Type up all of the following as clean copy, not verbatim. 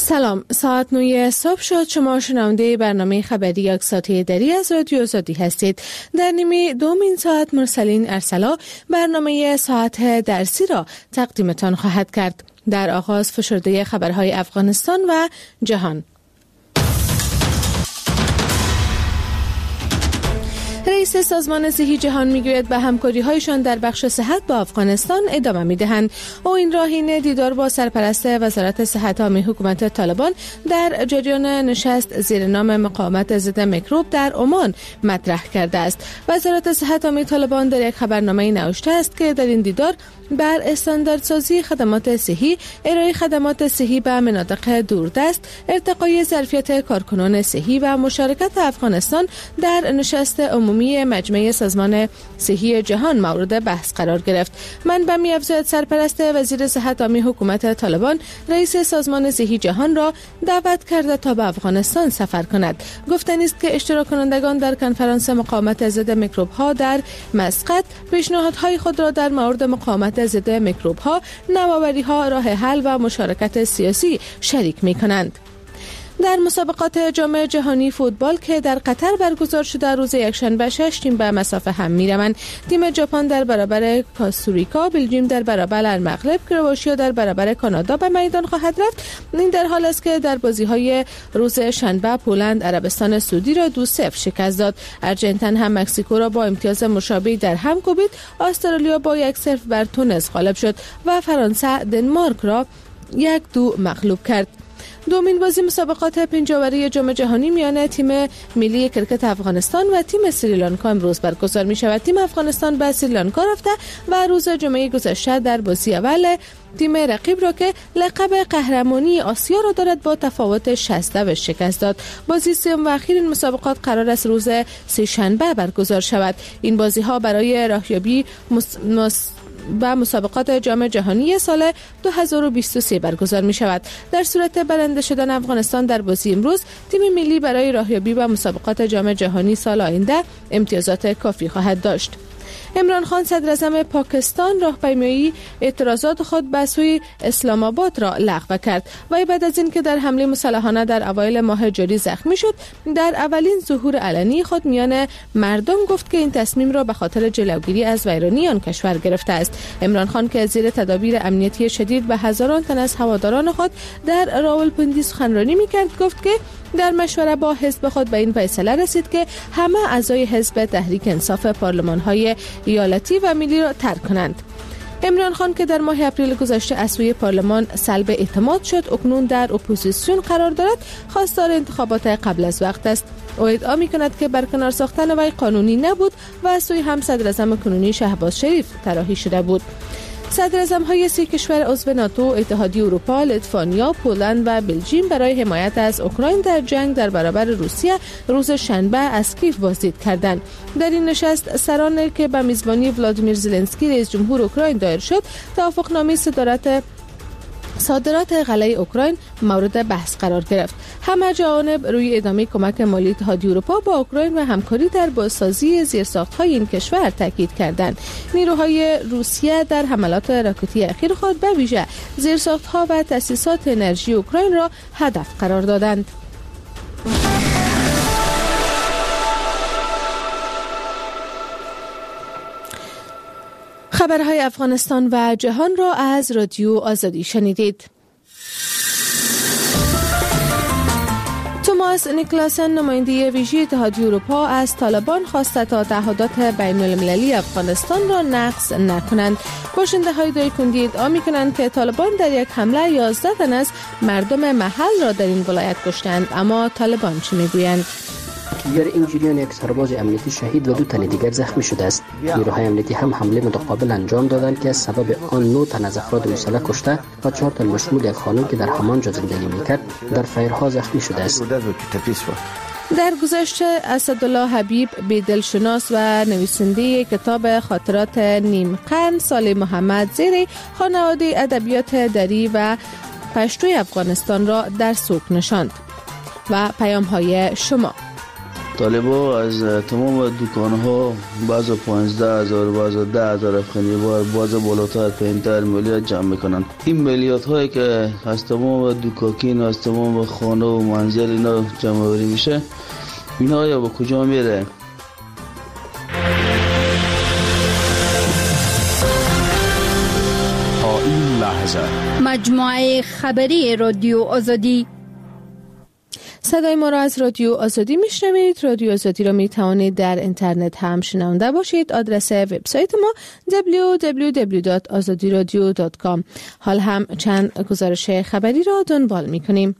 سلام، ساعت 9 صبح شد. شما شنونده برنامه خبری یکساتی دری از رادیو آزادی هستید. در نیمه دومین ساعت مرسلین ارسلا برنامه ساعت درسی را تقدیمتان خواهد کرد. در آغاز فشرده خبرهای افغانستان و جهان. رئیس سازمان صحی جهان میگوید به همکاری‌هایشان در بخش صحت با افغانستان ادامه می‌دهند. او این راهین دیدار با سرپرست وزارت صحت عامه حکومت طالبان در جریان نشست زیر نام مقاومت ضد میکروب در عمان مطرح کرده است. وزارت صحت عامه طالبان در یک خبرنامه نوشته است که در این دیدار بر استانداردسازی خدمات صحی، ارائه خدمات صحی به مناطق دوردست، ارتقای ظرفیت کارکنان صحی و مشارکت افغانستان در نشست عمومی مجمع سازمان صحی جهان مورد بحث قرار گرفت. منبع می‌افزاید سرپرست وزیر صحت عامه حکومت طالبان رئیس سازمان صحی جهان را دعوت کرده تا به افغانستان سفر کند. گفتنی است که اشتراک کنندگان در کنفرانس مقاومت ضد میکروب‌ها در مسقط پیشنهادهای خود را در مورد مقاومت ضد میکروب‌ها، نوآوری‌ها، راه حل و مشارکت سیاسی شریک می‌کنند. در مسابقات جام جهانی فوتبال که در قطر برگزار شده روز یکشنبه 6 تیم به مسافه هم می‌روند. تیم ژاپن در برابر کاستوریکا، بلژیم در برابر المغرب، کرواتیا در برابر کانادا به میدان خواهد رفت. این در حال است که در بازی‌های روز شنبه پولند عربستان سعودی را 2-0 شکست داد. آرژانتین هم مکزیکو را با امتیاز مشابهی در هم کوبید. استرالیا با 1-0 بر تونس غالب شد و فرانسه دنمارک را 1-2 مغلوب کرد. دومین بازی مسابقات پنجاوری جام جهانی میان تیم ملی کرکت افغانستان و تیم سریلانکا امروز برگزار می شود. تیم افغانستان به سریلانکا رفته و روز جمعه گذشته در بازی اول تیم رقیب را که لقب قهرمانی آسیا را دارد با تفاوت 60 شکست داد. بازی سوم و اخیر این مسابقات قرار است روز سه‌شنبه برگزار شود. این بازی ها برای راهیابی و مسابقات جام جهانی سال 2023 برگزار می شود. در صورت برنده شدن افغانستان در بازی امروز، تیم ملی برای راهیابی به مسابقات جام جهانی سال آینده امتیازات کافی خواهد داشت. عمران خان صدر اعظم پاکستان راهپیمایی اعتراضات خود به سوی اسلام آباد را لغو کرد. وی بعد از اینکه در حمله مسلحانه در اوایل ماه جاری زخمی شد، در اولین ظهور علنی خود میان مردم گفت که این تصمیم را به خاطر جلوگیری از ویرانی آن کشور گرفته است. عمران خان که زیر تدابیر امنیتی شدید به هزاران تن از هواداران خود در راولپندی سخنرانی می‌کرد، گفت که در مشوره با حزب خود به این فیصله رسید که همه اعضای حزب تحریک انصاف پارلمان‌های ایالتی و ملی را ترک کنند. عمران خان که در ماه اپریل گذشته از سوی پارلمان سلب اعتماد شد، اکنون در اپوزیسیون قرار دارد، خواستار انتخابات قبل از وقت است. او ادعا می‌کند که برکنار ساختن وی قانونی نبود و از سوی هم صدر اعظم کنونی شهباز شریف طراحی شده بود. صدر اعظم‌های 3 کشور عضو ناتو، اتحادیه اروپا، لیتوانیا، پولند و بلژیم برای حمایت از اوکراین در جنگ در برابر روسیه روز شنبه از کیف بازدید کردند. در این نشست سران که به میزبانی ولادیمیر زلنسکی رئیس جمهور اوکراین دایر شد، توافقنامه صادرات غله اوکراین مورد بحث قرار گرفت. همه جوانب روی ادامه کمک مالی اتحادیه اروپا با اوکراین و همکاری در بازسازی زیرساخت‌های این کشور تاکید کردند. نیروهای روسیه در حملات راکتی اخیر خود به ویژه زیرساخت‌ها و تأسیسات انرژی اوکراین را هدف قرار دادند. خبرهای افغانستان و جهان را از رادیو آزادی شنیدید. توماس نیکلاسن نماینده ویژه اتحادیه اروپا از طالبان خواسته تا تعهدات بین المللی افغانستان را نقض نکنند. باشنده‌های دایکنی ادعا می‌کنند که طالبان در یک حمله 11 تن از مردم محل را در این ولایت کشتند، اما طالبان چه می‌گویند؟ در این جریان یک سرباز امنیتی شهید و 2 تن دیگر زخمی شده است. نیروهای امنیتی هم حمله متقابل انجام دادند که سبب آن 9 تن از افراد مسلح کشته و 4 تن مشمول یک خانم که در همانجا زندگی می‌کرد در فایرها زخمی شده است. در گذشته اسدالله حبیب، بیدلشناس و نویسنده کتاب خاطرات نیم قرن، صالح محمد زیری خانواده ادبیات دری و پشتوی افغانستان را در سوگ نشاند. و پیام‌های شما. طالبا از تمام دکان‌ها بعض 15,000 بعض 10,000 افغانی بعض بالاتر پایین‌تر مالیات جمع میکنن. این مالیات هایی که از تمام دکاکین از تمام خانه و منزل اینا جمع آوری میشه، اینا یا به کجا میره؟ تا این لحظه مجموعه خبری رادیو آزادی. صدای ما را از رادیو آزادی میشنوید. رادیو آزادی را می توانید در اینترنت هم شنونده باشید. آدرس وبسایت ما www.azadiradio.com. حال هم چند گزارش خبری را دنبال می کنیم.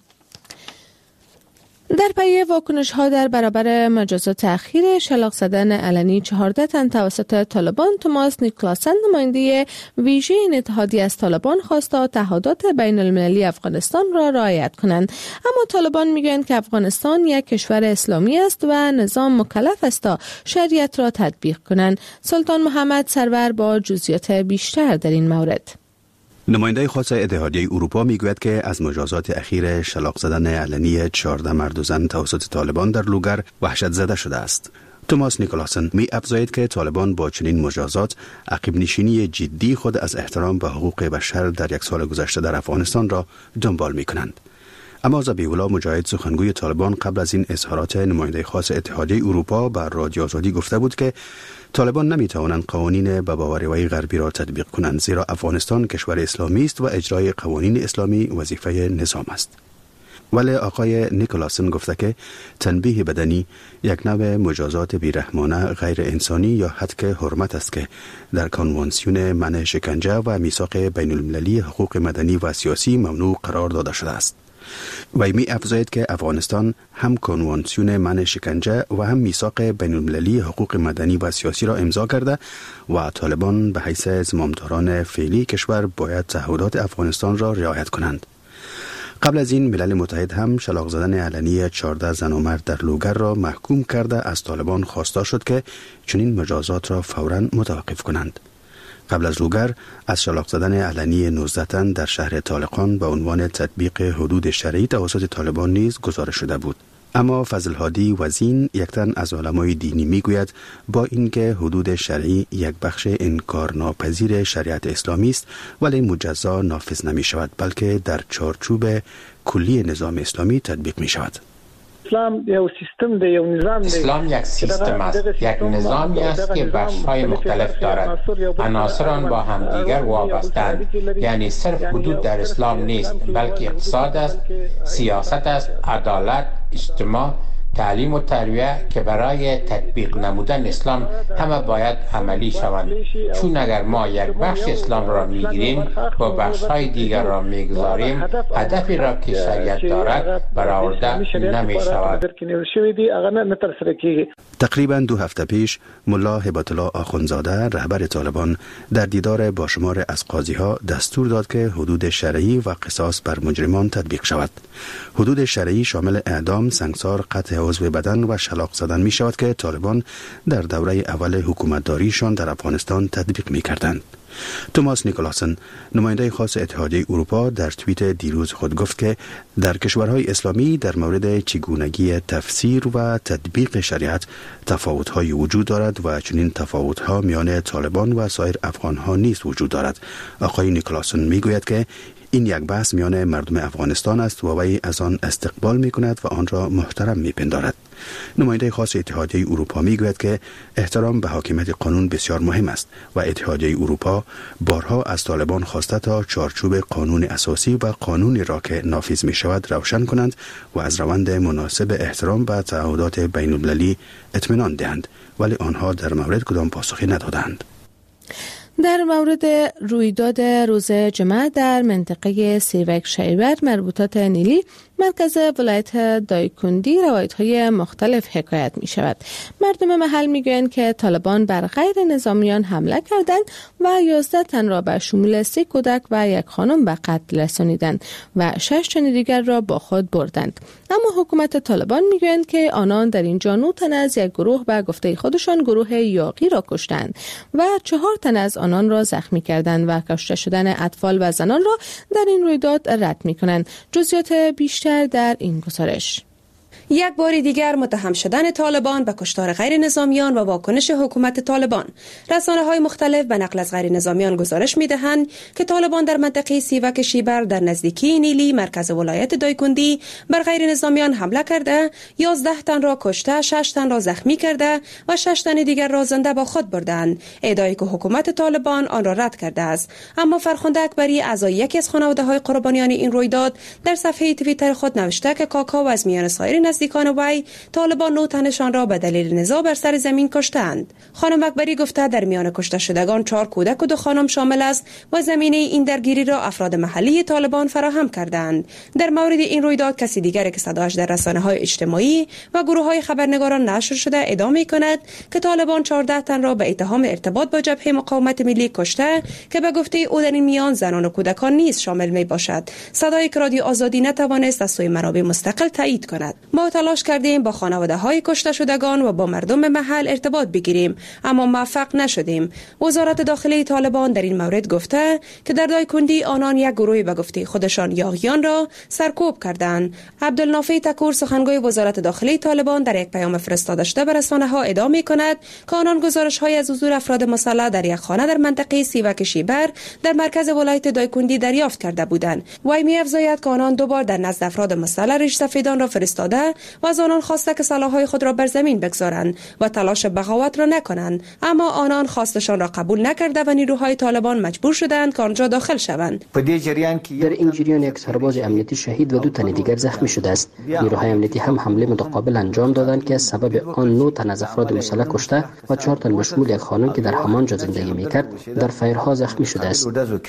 در پی واکنش ها در برابر مجازات تأخیر شلاق زدن علنی 14 تن توسط طالبان، توماس نیکلاسن نماینده ویژه این اتحادیه از طالبان خواست تا تعهدات بین المللی افغانستان را رعایت کنند. اما طالبان میگویند که افغانستان یک کشور اسلامی است و نظام مکلف است تا شریعت را تطبیق کنند. سلطان محمد سرور با جزئیات بیشتر در این مورد. نماینده خاص اتحادیه اروپا میگوید که از مجازات اخیر شلاق زدن علنی 14 مرد و زن توسط طالبان در لوگر وحشت زده شده است. توماس نیکلاسن می افزاید که طالبان با چنین مجازات عقب نشینی جدی خود از احترام به حقوق بشر در یک سال گذشته در افغانستان را دنبال می کنند. اما ذبیح‌الله مجاهد، سخنگوی طالبان، قبل از این اظهارات نماینده خاص اتحادیه اروپا بر رادیو آزادی گفته بود که طالبان نمیتوانند قوانین به باوری‌های غربی را تطبیق کنند، زیرا افغانستان کشور اسلامی است و اجرای قوانین اسلامی وظیفه نظام است. ولی آقای نیکلاسن گفته که تنبیه بدنی یک نوع مجازات بیرحمانه، غیر انسانی یا هتک حرمت است که در کنوانسیون منع شکنجه و میثاق بین المللی حقوق مدنی و سیاسی ممنوع قرار داده شده است. وی می افزاید که افغانستان هم کنوانسیون منع شکنجه و هم میثاق بین المللی حقوق مدنی و سیاسی را امضا کرده و طالبان به حیث زمامداران فعلی کشور باید تعهدات افغانستان را رعایت کنند. قبل از این ملل متحد هم شلاق زدن علنی 14 زن و مرد در لوگر را محکوم کرده از طالبان خواسته شد که چنین مجازات را فوراً متوقف کنند. قبل از لوگر از شلاق زدن علنی 19 تن در شهر طالقان به عنوان تطبیق حدود شرعی توسط طالبان نیز گزارش شده بود. اما فضل هادی وزین، یک تن از علمای دینی، میگوید با اینکه حدود شرعی یک بخش انکارناپذیر شریعت اسلامی است، ولی مجزا نافذ نمی شود، بلکه در چارچوب کلی نظام اسلامی تطبیق می شود. اسلام یک سیستم ده، یک نظام ده. اسلام یک سیستم است، یک نظامی است که بخش‌های مختلف دارد. عناصر آن با همدیگر وابسته‌اند. یعنی صرف حدود در اسلام نیست، بلکه اقتصاد است، سیاست است، عدالت، اجتماع، تعلیم و تربیت که برای تطبیق نمودن اسلام همه باید عملی شوند. چون اگر ما یک بخش اسلام را میگیریم و بخش‌های دیگر را میگذاریم، هدفی را که شریعت دارد برآورده نمی شود. تقریباً 2 هفته پیش ملا هبت الله آخوندزاده، رهبر طالبان، در دیدار با شمار از قاضی‌ها دستور داد که حدود شرعی و قصاص بر مجرمان تطبیق شود. حدود شرعی شامل اعدام، سنگسار، قطع عضو بدن و شلاق زدن می شود که طالبان در دوره اول حکومتداریشان در افغانستان تطبیق می کردند. توماس نیکلاسن، نماینده خاص اتحادیه اروپا، در توییت دیروز خود گفت که در کشورهای اسلامی در مورد چگونگی تفسیر و تطبیق شریعت تفاوت‌های وجود دارد و چنین تفاوت‌ها میان طالبان و سایر افغان‌ها نیز وجود دارد. آقای نیکلاسن میگوید که این یک بحث میان مردم افغانستان است و وی از آن استقبال می کند و آن را محترم می پندارد. نماینده خاص اتحادیه اروپا می گوید که احترام به حاکمیت قانون بسیار مهم است و اتحادیه اروپا بارها از طالبان خواسته تا چارچوب قانون اساسی و قانونی را که نافذ می شود روشن کنند و از روند مناسب احترام به تعهدات بین المللی اطمینان دهند، ولی آنها در مورد کدام پاسخی ندادند. در مورد رویداد روز جمعه در منطقه سیوک شیور مربوطات نیلی مرکز ولایت دایکندی روایت‌های مختلف حکایت می شود. مردم محل می گویند که طالبان بر غیر نظامیان حمله کردند و 11 تن را به شمول 3 کودک و 1 خانم به قتل رسانیدند و 6 تن دیگر را با خود بردند. اما حکومت طالبان می گویند که آنان در اینجا 9 تن از یک گروه به گفته خودشان گروه یاغی را کشتند و 4 تن از آنان را زخمی کردند و کشته شدن اطفال و زنان را در این رویداد رد می کنند. جزئیات بیشتر در این گزارش. یک بار دیگر متهم شدن طالبان به کشتار غیر نظامیان و واکنش حکومت طالبان. رسانه‌های مختلف به نقل از غیر نظامیان گزارش می‌دهند که طالبان در منطقه سیوک شیبر در نزدیکی نیلی مرکز ولایت دایکندی بر غیر نظامیان حمله کرده، 11 تن را کشته، 6 تن را زخمی کرده و 6 تن دیگر را زنده با خود بردند. ادعای که حکومت طالبان آن را رد کرده است. اما فرخنده اکبری اعضای یکی از خانواده‌های قربانیان این رویداد در صفحه توییتر خود نوشته که کاکا و از میان سایر نزدیکان وی طالبان 9 تنشان را به دلیل نزاع بر سر زمین کشتند. خانم اکبری گفته در میان کشته شدگان 4 کودک و 2 خانم شامل است و زمینه این درگیری را افراد محلی طالبان فراهم کردند. در مورد این رویداد کسی دیگری که صداش در رسانه‌های اجتماعی و گروه‌های خبرنگاران نشر شده ادعا می‌کند که طالبان 14 تن را به اتهام ارتباط با جبهه مقاومت ملی کشته که به گفته او در این میان زنان و کودکان نیز شامل میباشد. صدای رادیو آزادی نتوانست از سوی منابع مستقل تایید کند. ما تلاش کردیم با خانواده‌های کشته شدگان و با مردم محل ارتباط بگیریم اما موفق نشدیم. وزارت داخلی طالبان در این مورد گفته که در دایکندی آنان یک گروهی به گفته خودشان یاغیان را سرکوب کردند. عبدالنافع تکور سخنگوی وزارت داخلی طالبان در یک پیام فرستاده شده به رسانه‌ها ادعا می‌کند که آنان گزارش‌های از حضور افراد مسلح در یک خانه در منطقه سیوک شیبر در مرکز ولایت دایکندی دریافت کرده بودند. وی می‌افزاید که آنان 2 بار در نزد افراد مسلح ریش سفیدان را فرستاده و از آنان خواسته که سلاح‌های خود را بر زمین بگذارند و تلاش بغاوت را نکنند، اما آنان خواستشان را قبول نکرده و نیروهای طالبان مجبور شدند که آنجا داخل شوند. در این جریان یک سرباز امنیتی شهید و 2 تن دیگر زخمی شده است. نیروهای امنیتی هم حمله متقابل انجام دادند که سبب آن 9 تن از افراد مسلح کشته و 4 تن بشمول یک خانم که در همانجا زندگی میکرد در فایرها زخمی شده است.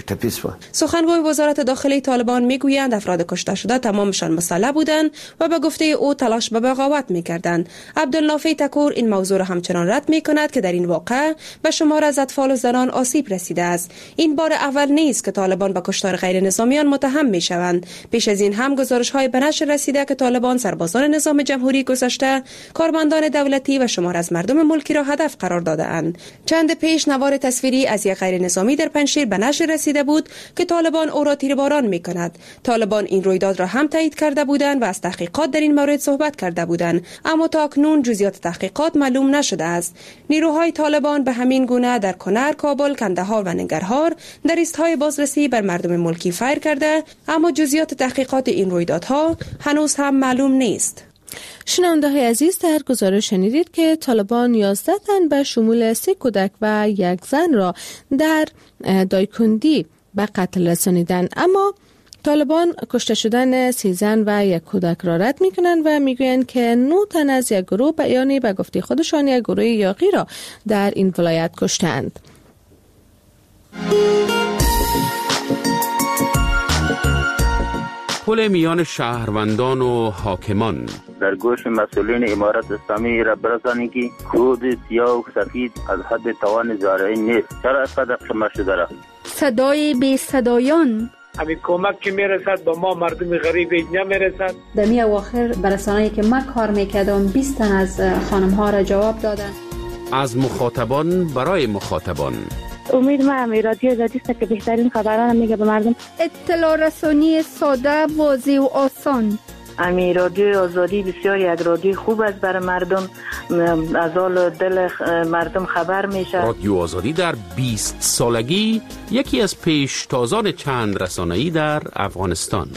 سخنگوی وزارت داخلی طالبان میگویند افراد کشته شده تمامشان مسلح بودند و به گفته او تلاش به بغاوت میکردند. عبدالنافع تکور این موضوع را همچنان رد میکند که در این واقعه به شمار از اطفال و زنان آسیب رسیده است. این بار اول نیست که طالبان به کشتار غیر نظامیان متهم میشوند. پیش از این هم گزارش‌های به نشر رسیده که طالبان سربازان نظام جمهوری گذشته، کارمندان دولتی و شمار از مردم ملکی را هدف قرار داده‌اند. چند پیش نوار تصویری از یک غیر نظامی در پنجشیر به نشر رسیده بود که طالبان او را تیرباران می‌کند. طالبان این رویداد را هم تایید کرده بودند و از تحقیقات در این مورد صحبت کرده بودند، اما تا اکنون جزئیات تحقیقات معلوم نشده است. نیروهای طالبان به همین گونه در کنر، کابل، کندهار و ننگرهار در ایستهای بازرسی بر مردم ملکی فایر کرده، اما جزئیات تحقیقات این رویدادها هنوز هم معلوم نیست. شنونده‌های عزیز، در گزارش شنیدید که طالبان 11 تن به شمول 3 کودک و 1 زن را در دایکندی به قتل رسانیدند، اما طالبان کشته شدن 3 زن و 1 کودک را رد می‌کنند و میگویند که 9 تن از یک گروه به گفته خودشان یک گروه یاغی را در این ولایت کشتند. پل میان شهروندان و حاکمان. در گوش مسئولین امارت اسلامی را برسانید که کود سیاه و سفید از حد توان زارعین نیست. چرا اسقدر شما شده را؟ صدای بی صدایان. همین کمک که میرسد با ما مردم غریب اینجا میرسد. در می اواخر برسانه‌ای که من کار میکردم 20 تن از خانم ها را جواب دادن. از مخاطبان برای مخاطبان. امید ما رادیو آزادی است که بهترین خبران میگه به مردم. اطلاع رسانی ساده، واضح و آسان. رادیو آزادی بسیار یک رادیو خوب است برای مردم، از حال دل مردم خبر میشه. رادیو آزادی در 20 سالگی یکی از پیشتازان چند رسانه‌ای در افغانستان.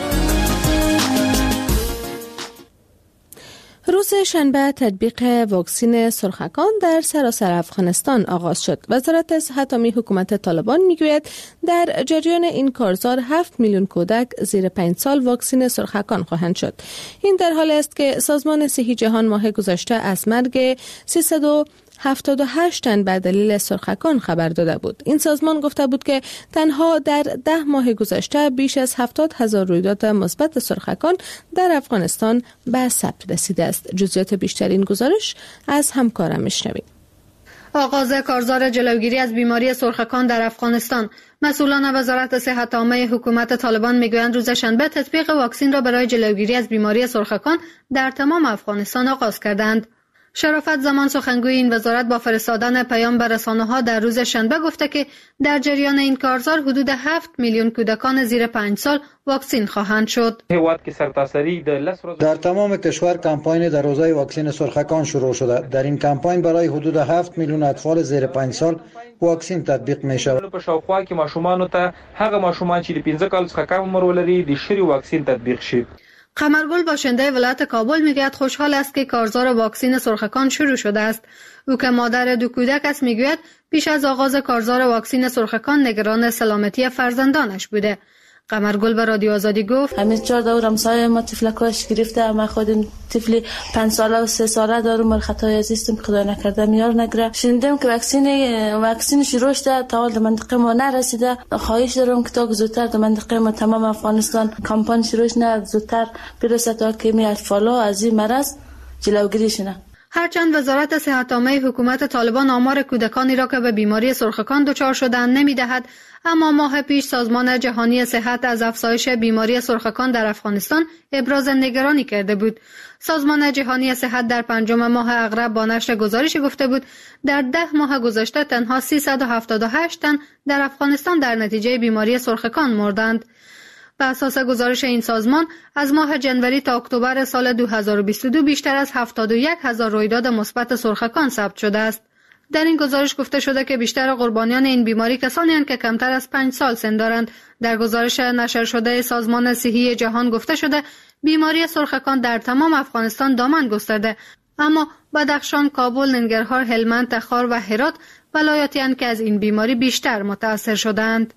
روز شنبه تطبیق واکسن سرخکان در سراسر افغانستان آغاز شد. وزارت صحت عامه حکومت طالبان میگوید در جریان این کارزار 7 میلیون کودک زیر 5 سال واکسن سرخکان خواهند شد. این در حالی است که سازمان صحی جهان ماه گذشته از مرگ 378 تن به دلیل سرخکان خبر داده بود. این سازمان گفته بود که تنها در 10 ماه گذشته بیش از 70,000 رویداد مثبت سرخکان در افغانستان به ثبت رسیده است. جزئیات بیشتر این گزارش از همکارم میشنویم. آغاز کارزار جلوگیری از بیماری سرخکان در افغانستان. مسئولان وزارت صحت عامه حکومت طالبان میگویند روز شنبه تطبیق واکسن را برای جلوگیری از بیماری سرخکان در تمام افغانستان آغاز کردند. شرافت زمان سخنگوی این وزارت با فرستادن پیام به رسانه‌ها در روز شنبه گفته که در جریان این کارزار حدود 7 میلیون کودکان زیر 5 سال واکسین خواهند شد. در تمام کشور کمپاین در روزهای واکسین سرخکان شروع شده. در این کمپاین برای حدود 7 میلیون اطفال زیر 5 سال واکسین تطبیق می شود. په شاوخوا کې ماشومان ته هغه ماشومان چې د 15 کال څخه کم عمر ولري د شری واکسین تطبیق شي. قمرگل باشنده ولایت کابل میگوید خوشحال است که کارزار واکسین سرخکان شروع شده است. او که مادر 2 کودک است میگوید پیش از آغاز کارزار واکسین سرخکان نگران سلامتی فرزندانش بوده. قمرگل به رادیو آزادی گفت همین 4 دور همسایه ما طفلکاش گرفته، ما خودم طفلی 5 ساله و 3 ساله دارم، مر خطای عزیزم خدا نکرده میار نگره. شنیدم که واکسین شروع شده تا در منطقه ما نرسیده. خواهش دارم که تا زودتر در منطقه ما تمام افغانستان کمپاین شروع شه، زودتر برسه تا که می اطفالا از این مرض جلوگیری شه. هرچند وزارت صحت عامه حکومت طالبان آمار کودکانی را که به بیماری سرخکان دچار شدند نمی‌دهد، اما ماه پیش سازمان جهانی صحت از افزایش بیماری سرخکان در افغانستان ابراز نگرانی کرده بود. سازمان جهانی صحت در 5 ماه اغرب با نشر گزارشی گفته بود در 10 ماه گذشته تنها 378 تن در افغانستان در نتیجه بیماری سرخکان مردند. بر اساس گزارش این سازمان از ماه جنوری تا اکتبر سال 2022 بیشتر از 71,000 رویداد مثبت سرخکان ثبت شده است. در این گزارش گفته شده که بیشتر قربانیان این بیماری کسانی هستند که کمتر از 5 سال سن دارند. در گزارش نشر شده سازمان صحی جهان گفته شده بیماری سرخکان در تمام افغانستان دامن گسترده، اما بدخشان، کابل، ننگرهار، هلمند، تخار و هرات ولایاتی هستند که از این بیماری بیشتر متاثر شدند.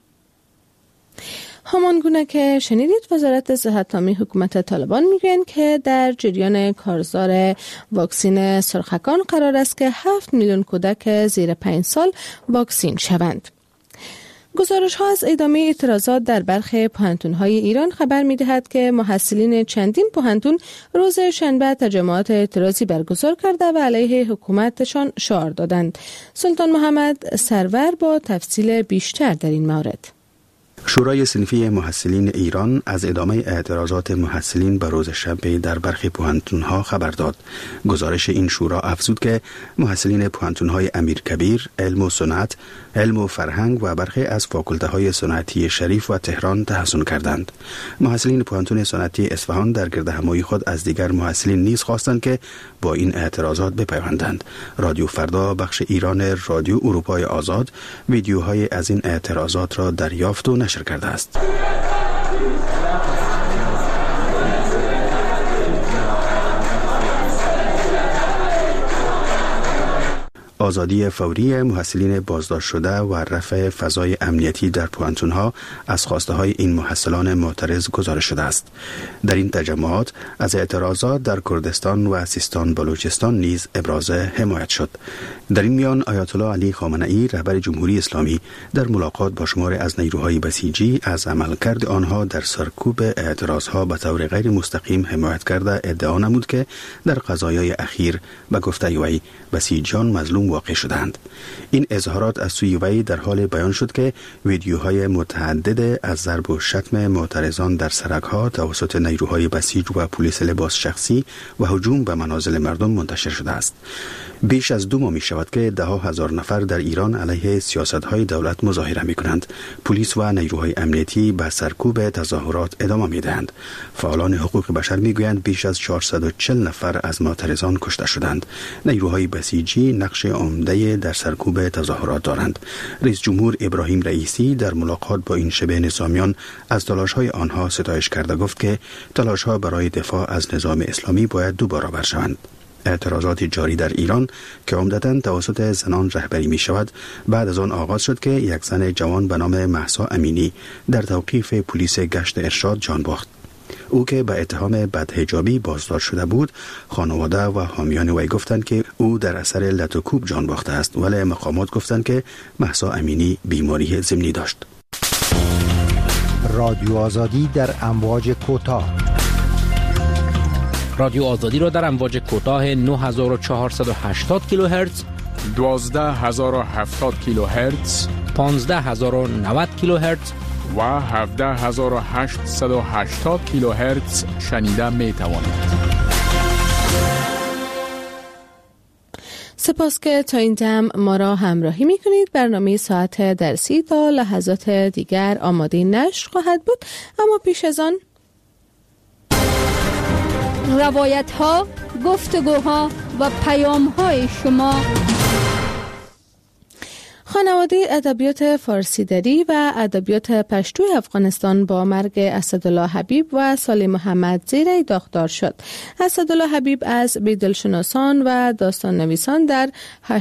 همانگونه که شنیدید وزارت صحت عامه حکومت طالبان میگویند که در جریان کارزار واکسین سرخکان قرار است که 7 میلیون کودک زیر 5 سال واکسین شوند. گزارش ها از ادامه اعتراضات در برخی پوهنتون‌های ایران خبر می‌دهد که محصلین چندین پوهنتون روز شنبه تجمعات اعتراضی برگزار کرده و علیه حکومتشان شعار دادند. سلطان محمد سرور با تفصیل بیشتر در این مورد. شورای صنفی محصلین ایران از ادامه اعتراضات محصلین به روز شنبه در برخی پوهنتون‌ها خبر داد. گزارش این شورا افزود که محصلین پوهنتون‌های امیرکبیر، علم و صنعت، علم و فرهنگ و برخی از فاکولته‌های صنعتی شریف و تهران تحصیل کردند. محصلین پوهنتون صنعتی اصفهان در گردهمایی خود از دیگر محصلین نیز خواستند که با این اعتراضات بپیوندند. رادیو فردا بخش ایران رادیو اروپای آزاد ویدیوهای از این اعتراضات را دریافت و نشر کرده است. آزادی فوری محصلین بازداشت شده و رفع فضای امنیتی در پوهنتون‌ها از خواسته‌های این محصلان معترض گزارش شده است. در این تجمعات از اعتراضات در کردستان و سیستان بلوچستان نیز ابراز حمایت شد. در این میان آیت الله علی خامنه‌ای رهبر جمهوری اسلامی در ملاقات با شماری از نیروهای بسیجی از عملکرد آنها در سرکوب اعتراضها به طور غیر مستقیم حمایت کرده ادعا نمود که در قضایای اخیر به گفته وی بسیجیان مظلوم واقع شدند. این اظهارات از سوی وی در حال بیان شد که ویدیوهای متعدد از ضرب و شتم معترضان در سرک‌ها توسط نیروهای بسیج و پلیس لباس شخصی و هجوم به منازل مردم منتشر شده است. بیش از 2 ماه می شود که 10,000 نفر در ایران علیه سیاست‌های دولت مظاهره می‌کنند. پلیس و نیروهای امنیتی به سرکوب تظاهرات ادامه می‌دهند. فعالان حقوق بشر می‌گویند بیش از 440 نفر از معترضان کشته شدند. نیروهای بسیجی نقش عمده در سرکوب تظاهرات دارند. رئیس جمهور ابراهیم رئیسی در ملاقات با این شبه نظامیان از تلاش‌های آنها ستایش کرده گفت که تلاش‌ها برای دفاع از نظام اسلامی باید 2 برابر شوند. اعتراضات جاری در ایران که عمدتاً توسط زنان رهبری می شود بعد از آن آغاز شد که یک زن جوان به نام مهسا امینی در توقیف پلیس گشت ارشاد جان باخت. او که به اتهام بدحجابی بازداشت شده بود، خانواده و حامیان وی گفتند که او در اثر لت و کوب جان باخته است، ولی مقامات گفتند که مهسا امینی بیماری ضمنی داشت. رادیو آزادی در امواج کوتاه. رادیو آزادی را در امواج کوتاه 9480 کیلوهرتز، 12070 کیلوهرتز، 15090 کیلوهرتز و 17880 کیلوهرتز شنیده می توانید. سپاس که تا این دم ما را همراهی میکنید. برنامه ساعت درسی تا لحظات دیگر آماده نشر خواهد بود، اما پیش از آن روایت ها، گفتگوها و پیام های شما. خانواده ادبیات فارسی دری و ادبیات پشتو افغانستان با مرگ اسدالله حبیب و صالح محمد زیره‌ای داغدار شد. اسدالله حبیب از بی‌دلشناسان و داستان نویسان در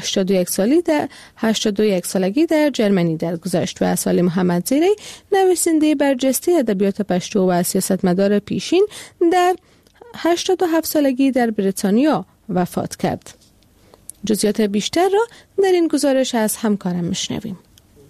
81 سالگی در جرمنی درگذشت و صالح محمد زیره‌ای نویسنده برجسته ادبیات پشتو و سیاستمدار پیشین در 87 سالگی در بریتانیا وفات کرد. جزئیات بیشتر را در این گزارش از همکارم میشنویم.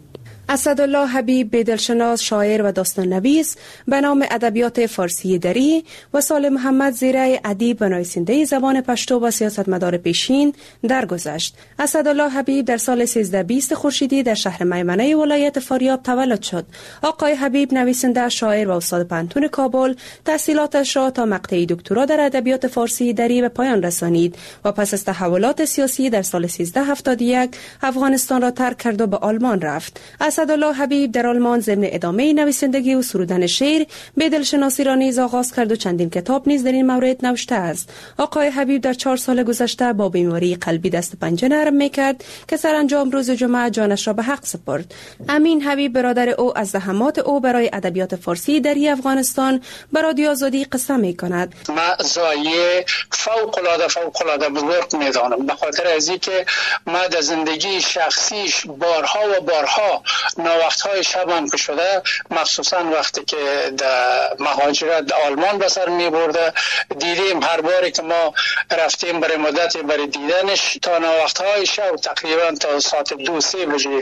اسدالله حبیب بی‌دلشناس، شاعر و داستان نویس به نام ادبیات فارسی دری و صالح محمد زیره‌ای ادیب و نویسنده زبان پشتو و سیاستمدار پیشین درگذشت. اسدالله حبیب در سال 1320 خورشیدی در شهر میمنه ولایت فاریاب تولد شد. آقای حبیب نویسنده، شاعر و استاد پانتون کابل تحصیلاتش را تا مقطع دکترا در ادبیات فارسی دری به پایان رسانید و پس از تحولات سیاسی در سال 1371 افغانستان را ترک کرد و به آلمان رفت. اسدالله حبیب در آلمان ضمن ادامه نویسندگی و سرودن شعر بی‌دلشناسی را نیز آغاز کرد و چندین کتاب نیز در این مورد نوشته است. آقای حبیب در 4 سال گذشته با بیماری قلبی دست پنجه نرم میکرد که سرانجام روز جمعه جانش را به حق سپرد. امین حبیب برادر او از زحمات او برای ادبیات فارسی دری افغانستان به رادیو آزادی قصه میکند. من زایه فوق العاده بزرگ میدانم، به خاطر از اینکه من در زندگی شخصیش بارها و بارها نوقت‌های شبم که شده، مخصوصا وقتی که در مهاجرت آلمان به سر می‌برده، دیدیم هر باری که ما رفتیم برای مدت برای دیدنش تا نوقت‌های شب تقریبا تا ساعت 2-3 بجه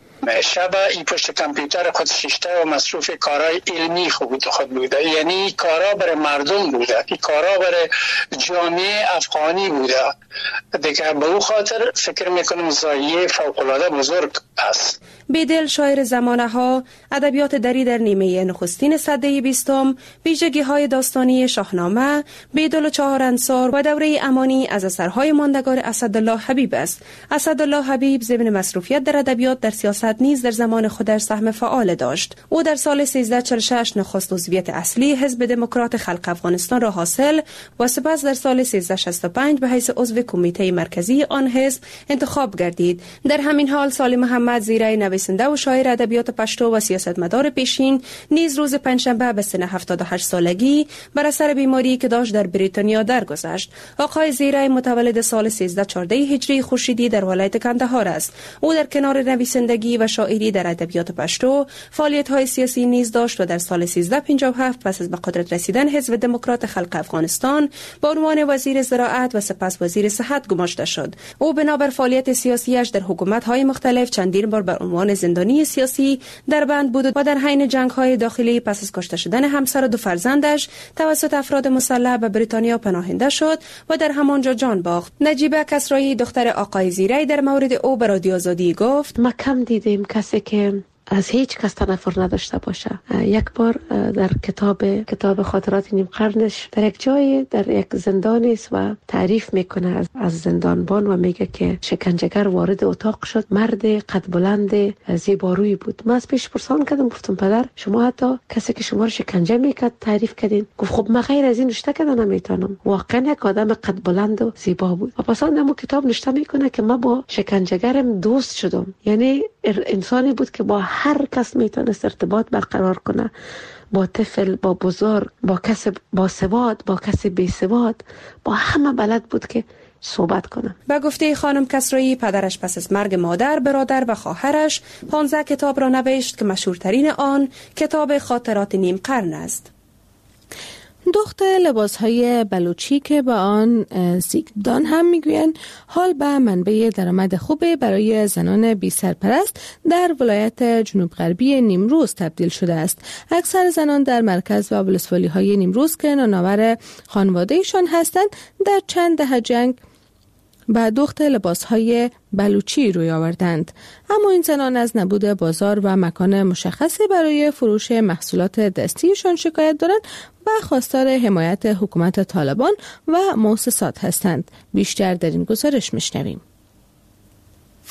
شب ای پشت کامپیوتر خود شیشته و مصروف کارهای علمی خود بوده. یعنی کارا برای مردم بوده، این کارا برای جامعه افغانی بوده. دیگه به او خاطر فکر میکنم زایه فوق‌العاده بزرگ است. بیدل شاعر زمانه ها، ادبیات دری در نیمه نخستین سده 20، ویژگی های داستانی شاهنامه، بیدل و 4 انصار و دوره امانی از اثرهای ماندگار اسدالله حبیب است. اسدالله حبیب ضمن مصروفیت در ادبیات در سیاست نیز در زمان خودش سهم فعال داشت. او در سال 1346 نخست عضویت اصلی حزب دموکرات خلق افغانستان را حاصل و سپس در سال 1365 به حیث عضو کمیته مرکزی آن حزب انتخاب گردید. در همین حال صالح محمد زیره‌ای نویسنده و شاعر ادبیات پشتو و سیاستمدار پیشین نیز روز پنجشنبه به سن 78 سالگی بر اثر بیماری که داشت در بریتانیا درگذشت. آقای زیره‌ای متولد سال 1314 هجری خورشیدی در ولایت کندهار است. او در کنار نویسندگی و شاعری در ادبیات پشتو فعالیت‌های سیاسی نیز داشت و در سال 1357 پس از به قدرت رسیدن حزب دموکرات خلق افغانستان با عنوان وزیر زراعت و سپس وزیر صحت گماشته شد. او بنابر فعالیت سیاسیش در حکومت‌های مختلف چندین بار بر عنوان زندانی سیاسی در بند بود و در حین جنگ‌های داخلی پس از کشته شدن همسر و 2 فرزندش توسط افراد مسلح به بریتانیا پناهنده شد و در همانجا جان باخت. نجیبه کسرایی دختر آقای زیره‌ای در مورد او به رادیو آزادی گفت: ما کم دیدیم کسی که از هیچ کس تنفر نداشته باشه. یک بار در کتاب خاطرات نیم قرنش در یک جای در یک زندان است و تعریف میکنه از زندانبان و میگه که شکنجهگر وارد اتاق شد، مرد قد بلند زیبارویی بود. من از پیش پرسان کردم، گفتم پدر شما حتی کسی که شما رو شکنجه میکرد تعریف کردین؟ گفت خب من غیر از این نشته کردن نمیتونم. واقعا یک آدم قد بلند و زیبا بود. و پس اون کتاب نشته میکنه که من با شکنجهگرم دوست شدم. یعنی انسانی بود که با هر کس میتونست ارتباط برقرار کنه، با طفل، با بزرگ، با کس با سواد، با کسی بی سواد، با همه بلد بود که صحبت کنه. با گفته خانم کسرایی، پدرش پس از مرگ مادر، برادر و خواهرش 15 کتاب را نوشت که مشهورترین آن کتاب خاطرات نیم قرن است. دخت لباس‌های بلوچی که با آن زیگدان هم میگویند حال به منبع درآمد خوبه برای زنان بی سرپرست در ولایت جنوب غربی نیمروز تبدیل شده است. اکثر زنان در مرکز و ولسوالی‌های نیمروز که نانآور خانواده‌شان هستند در چند دهه جنگ به دخت لباس‌های بلوچی روی آوردند. اما این زنان از نبود بازار و مکان مشخصی برای فروش محصولات دستیشان شکایت دارند و خواستار حمایت حکومت طالبان و مؤسسات هستند. بیشتر در این گزارش میشنویم.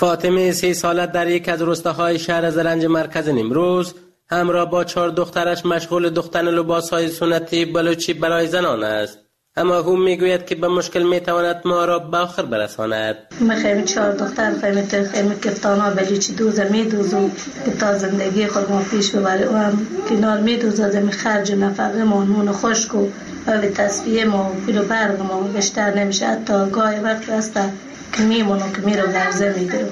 فاطمه 30 ساله در یک از روستاهای شهر زرنج مرکز نیمروز همراه با 4 دخترش مشغول دوختن لباسهای سنتی بلوچی برای زنان است. اما او میگوید که به مشکل میتواند ما را به آخر برساند. من خیلی 4 دختر خیلی کفتانا بلوچی دوزه میدوزم که تا زندگی خود ما پیش ببره و هم کنار میدوزم خرج نفقه ما نون خشک و تصفیه ما و پول برق ما بیشتر نمیشه. حتی گاهی وقت هست که میمونم که میرم درزه میگیرم.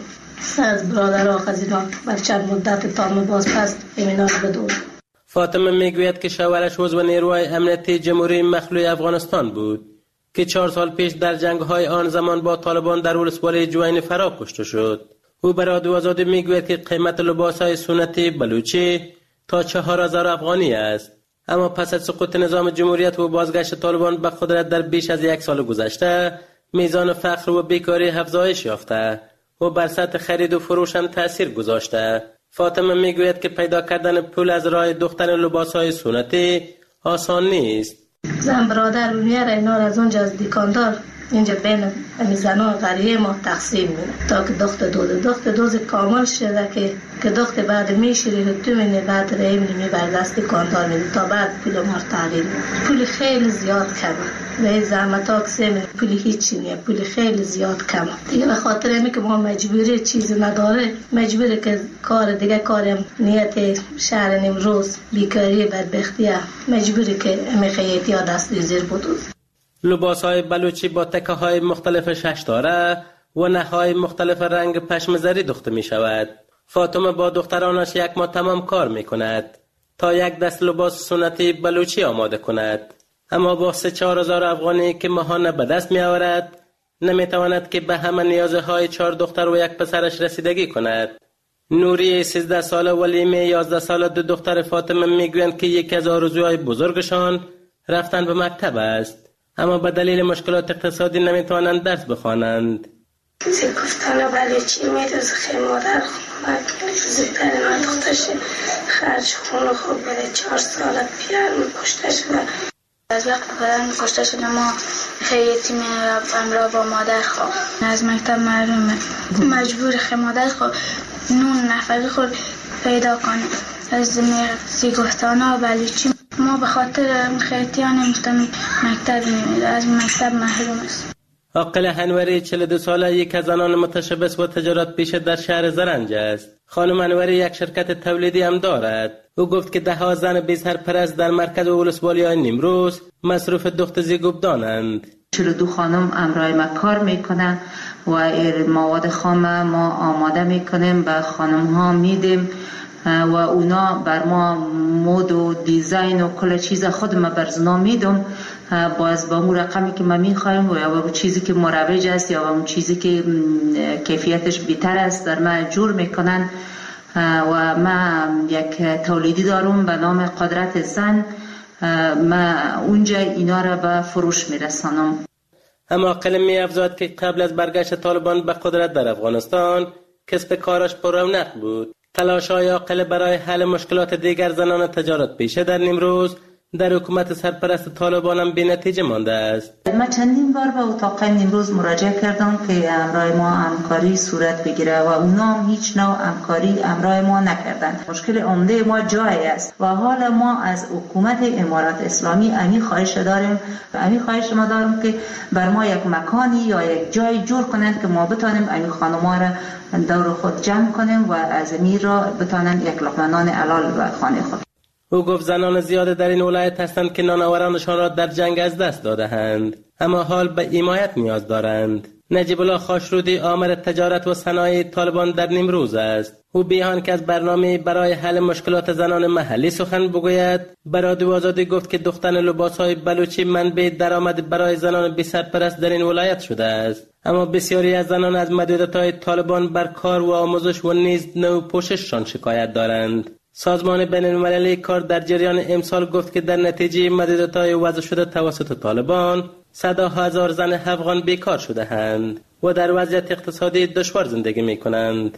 از برادر آخ از اینا بر چند مدت تام باز پس اینا رو بدون. فاطمه میگوید که شوهرش عضو نیروهای امنیتی جمهوری مخلوع افغانستان بود که 4 سال پیش در جنگ‌های آن زمان با طالبان در ولسوالی جوین فرا کشته شد. او به رادیو آزادی میگوید که قیمت لباس‌های سنتی بلوچی تا 4000 افغانی است. اما پس از سقوط نظام جمهوریت و بازگشت طالبان به قدرت در بیش از 1 سال گذشته میزان فقر و بیکاری افزایش یافته و بر سطح خرید و فروش هم تأثیر گذاشته. فاطمه میگوید که پیدا کردن پول از راه دوختن لباسهای سنتی آسان نیست. زن برادر میاره اینا از اونجا از دیکاندار اینجا بین همین زنان غریه ما تقسیم میده تا که دخت دوز کامل شده که دخت بعد میشوری تو مینه بعد ریم میبر دست کاندار میده تا بعد پول ما تحلیل. پول خیلی زیاد کمه به زحمت ها کسیم پول هیچی نیه، پول خیلی زیاد کمه دیگه. به خاطر اینه که ما مجبوری چیزی نداره، مجبوری که کار دیگه کارم نیت شهر نیمروز بیکاری بدبختیه، مجبوری که خیاطی ها دست زیر بدوز. لباس‌های بلوچی با تکه‌های مختلف ششداره و نخ‌های مختلف رنگ پشم زری دوخته می‌شود. فاطمه با دخترانش 1 ماه تمام کار می‌کند تا 1 دست لباس سنتی بلوچی آماده کند. اما با 3-4 هزار افغانی که ماهانه به دست می‌آورد نمی‌تواند که به همه نیازهای 4 دختر و 1 پسرش رسیدگی کند. نوری 13 ساله و لیمه 11 ساله 2 دختر فاطمه می‌گویند که یکی از آرزوهای بزرگشان رفتن به مکتب است. اما به دلیل مشکلات اقتصادی نمیتوانند درس بخوانند. گفتن بلوچی میدوزه خیلی مادر زودتر من دخترش خرج خونه خوب بره 4 سالت پیار کشته شده. از وقت پدرم کشته شده ما خیلی امرا با مادر خواه از مکتب معلومه مجبور خیلی مادر خواه نون نفری خود پیدا کنه از سیگفتانا و بلوچی. ما به خاطر خیلیان نمیتونیم مکتب نمیده، از مکتب محروم است. عاقل انوری 42 ساله یک از زنان متشبث و تجارت پیشه در شهر زرنج است. خانم انوری یک شرکت تولیدی هم دارد. او گفت که 10 زن بی سرپرست در مرکز ولسوالی نیمروز مصروف دخت زیگوبدانند. 42 خانم امرای ما کار میکنن و مواد خام ما آماده میکنیم به خانم ها میدیم و اونا بر ما مود و دیزاین و کل چیز خود ما برزنا میدم باز با اون رقمی که ما میخوایم و یا با چیزی که مروج است یا با اون چیزی که کیفیتش بیتر است در ما جور میکنن. و ما یک تولیدی دارم به نام قدرت زن، ما اونجا اینا را به فروش میرسانم. اما عاقل می‌افزاید که قبل از برگشت طالبان به قدرت در افغانستان کسب کارش پر رونق بود. تلاش‌های عاقل برای حل مشکلات دیگر زنان تجارت پیشه در نیمروز در حکومت سرپرست طالبان هم بی‌نتیجه مانده است. ما چندین بار به اتاق نیمروز مراجعه کردم که همراه ما همکاری صورت بگیره و اونا هیچ نوع همکاری همراه ما نکردند. مشکل عمده ما جای است و حالا ما از حکومت امارات اسلامی امی خواهش داریم ما دارم که بر ما یک مکانی یا یک جای جور کنند که ما بتانیم امی خانم‌ها را دور خود جمع کنیم و از امیر را بتانند یک لقمه نان حلال به خانه خود. او گفت زنان زیاده در این ولایت هستند که نانآورانشان را در جنگ از دست داده‌اند اما حال به حمایت نیاز دارند. نجیب الله خاشرودی آمر تجارت و صنایع طالبان در نیمروز است. او بیان که از برنامه برای حل مشکلات زنان محلی سخن بگوید به رادیو آزادی گفت که دوختن لباس‌های بلوچی منبع درآمد برای زنان بی سرپرست در این ولایت شده است. اما بسیاری از زنان از محدودیت‌های طالبان بر کار و آموزش و نیز نوع پوشششان شکایت دارند. سازمان بین‌المللی کار در جریان امسال گفت که در نتیجه محدودیت‌های وضع شده توسط طالبان 100,000 زن افغان بیکار شده‌اند و در وضعیت اقتصادی دشوار زندگی می‌کنند.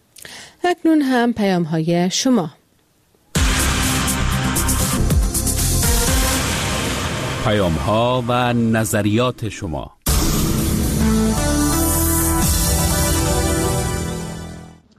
اکنون هم پیام‌های شما. پیام‌ها و نظریات شما.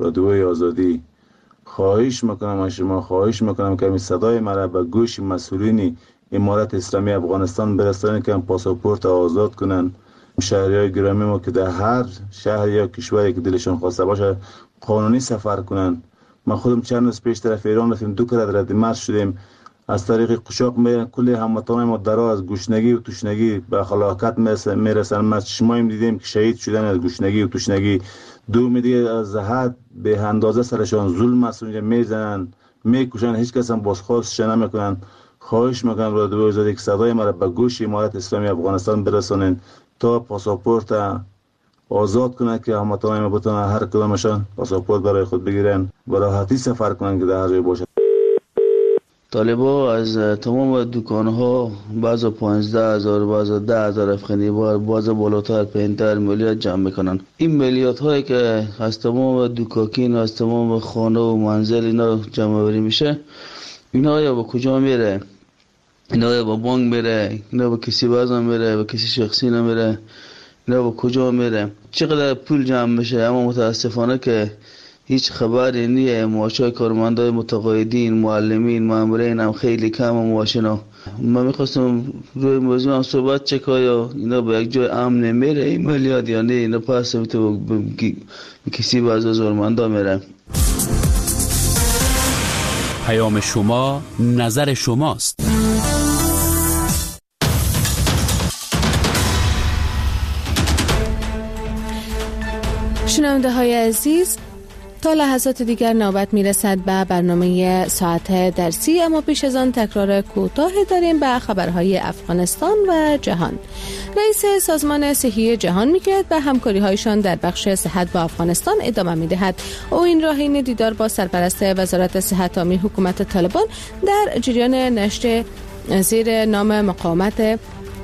رادیوی آزادی، خواهش میکنم از شما، خواهش میکنم که این صدای مرا به گوش مسئولین امارت اسلامی افغانستان برسانید که پاسپورت آزاد کنن شهریای گرامی ما که در هر شهر یا کشوری که دلشون خواسته باشه قانونی سفر کنن. ما خودم چند روز پیش طرف ایران رفتیم، 2 کرات رد مرز شدیم، از طریق قشاق میرن، کل هموطنان ما درا از گشنگی و تشنگی به هلاکت میرسن. ما چشمایم دیدیم که شهید شدن از گشنگی و تشنگی. دوم دیگه از حد به اندازه سرشان ظلم است، اونجا میزنن میکشن، هیچ کس هم بازخواستش نمیکنن. خواهش میکنم رادیو آزادی که صدای ما را به گوش امارت اسلامی افغانستان برسونین تا پاسپورت آزاد کنه که هموطنان ما بتونن هر کدامشان پاسپورت برای خود بگیرن و راحتی سفر کنن که در هر جای باشه. طالبا از تمام دکان‌ها بعضا 15,000 بعضا 10,000 افغانی بعضا بالاتر 5 میلیارد جمع میکنن. این میلیاردهایی که از تمام دکاکین از تمام خانه و منزل اینا جمع آوری میشه، اینا یا به کجا میره؟ اینا یا به بانک میره؟ اینا به کسی بازم میره؟ به کسی شخصی نمیره؟ اینا به کجا میره؟ چقدر پول جمع میشه؟ اما متاسفانه که هیچ خبری نیه. معاشای کارمندای متقاعدین، معلمین، مامورین هم خیلی کم و معاشنا. من میخواستم روی موضوع هم صحبت چکا یا اینا به یک جای امن نمیره این میلیارد یا نه اینا پس تو کسی باز زورمندا میره. پیام شما، نظر شماست. شنونده های عزیز، تا لحظات دیگر نوبت میرسد به برنامه ساعت درسی، اما پیش از آن تکرار کوتاه داریم به خبرهای افغانستان و جهان. رئیس سازمان صحی جهان میگوید به همکاری هایشان در بخش صحت با افغانستان ادامه میدهد. او این راهین دیدار با سرپرست وزارت صحت عامی حکومت طالبان در جریان نشر زیر نام مقاومت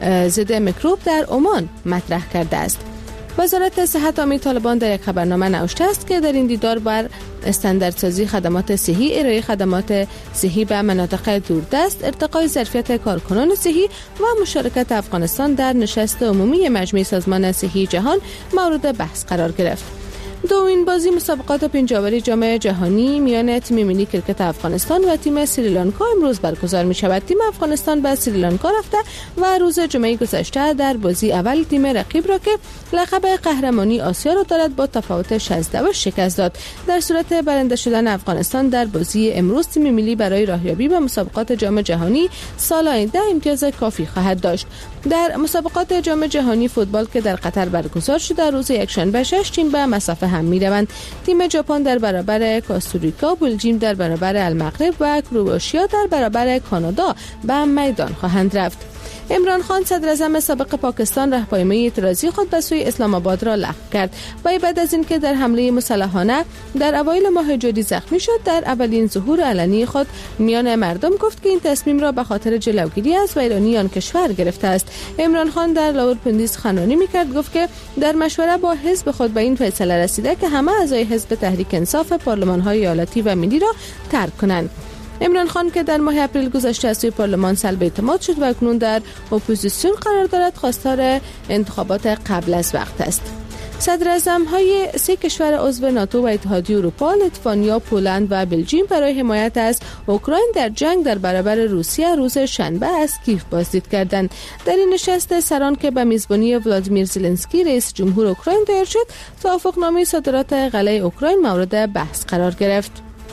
ضد میکروب در عمان مطرح کرده است. وزارت صحت عامی طالبان در یک خبرنامه نوشته است که در این دیدار بر استانداردسازی خدمات صحی، ارائه خدمات صحی به مناطق دوردست، ارتقای ظرفیت کارکنان صحی و مشارکت افغانستان در نشست عمومی مجمع سازمان صحی جهان مورد بحث قرار گرفت. دومین بازی مسابقات پنجاوری جام جهانی میان تیم ملی کرکت افغانستان و تیم سریلانکا امروز برگزار می شود. تیم افغانستان به سریلانکا رفته و روز جمعه گذشته در بازی اول تیم رقیب را که لقب قهرمانی آسیا را دارد با تفاوت 16 شکست داد. در صورت برنده شدن افغانستان در بازی امروز تیم ملی برای راهیابی به مسابقات جام جهانی سال آینده امتیاز کافی خواهد داشت. در مسابقات جام جهانی فوتبال که در قطر برگزار شده روز یکشنبه 6 تیم به مسافه هم می‌روند. تیم ژاپن در برابر کوستاریکا، بلژیم در برابر المغرب و کرواتیا در برابر کانادا به میدان خواهند رفت. عمران خان صدر اعظم سابق پاکستان راهپیمایی اعتراضی خود به سوی اسلام آباد را لغو کرد. وی بعد از اینکه در حمله مسلحانه در اوایل ماه جاری زخمی شد، در اولین ظهور علنی خود میان مردم گفت که این تصمیم را به خاطر جلوگیری از ویرانی آن کشور گرفته است. عمران خان در لاورپندی سخنرانی می‌کرد، گفت که در مشوره با حزب خود به این فیصله رسیده که همه اعضای حزب تحریک انصاف پارلمان‌های ایالتی و ملی را ترک کنند. عمران خان که در ماه اپریل گذشته از سوی پارلمان سلب اعتماد شد و اکنون در اپوزیسیون قرار دارد، خواستار انتخابات قبل از وقت است. صدر اعظم‌های 3 کشور عضو ناتو و اتحادیه اروپا، لیتوانیا، پولند و بلژیم برای حمایت از اوکراین در جنگ در برابر روسیه روز شنبه از کیف بازدید کردند. در این نشست سران که به میزبانی ولادیمیر زلنسکی رئیس جمهور اوکراین دایر شد، توافقنامه صادرات غله اوکراین مورد بحث قرار گرفت.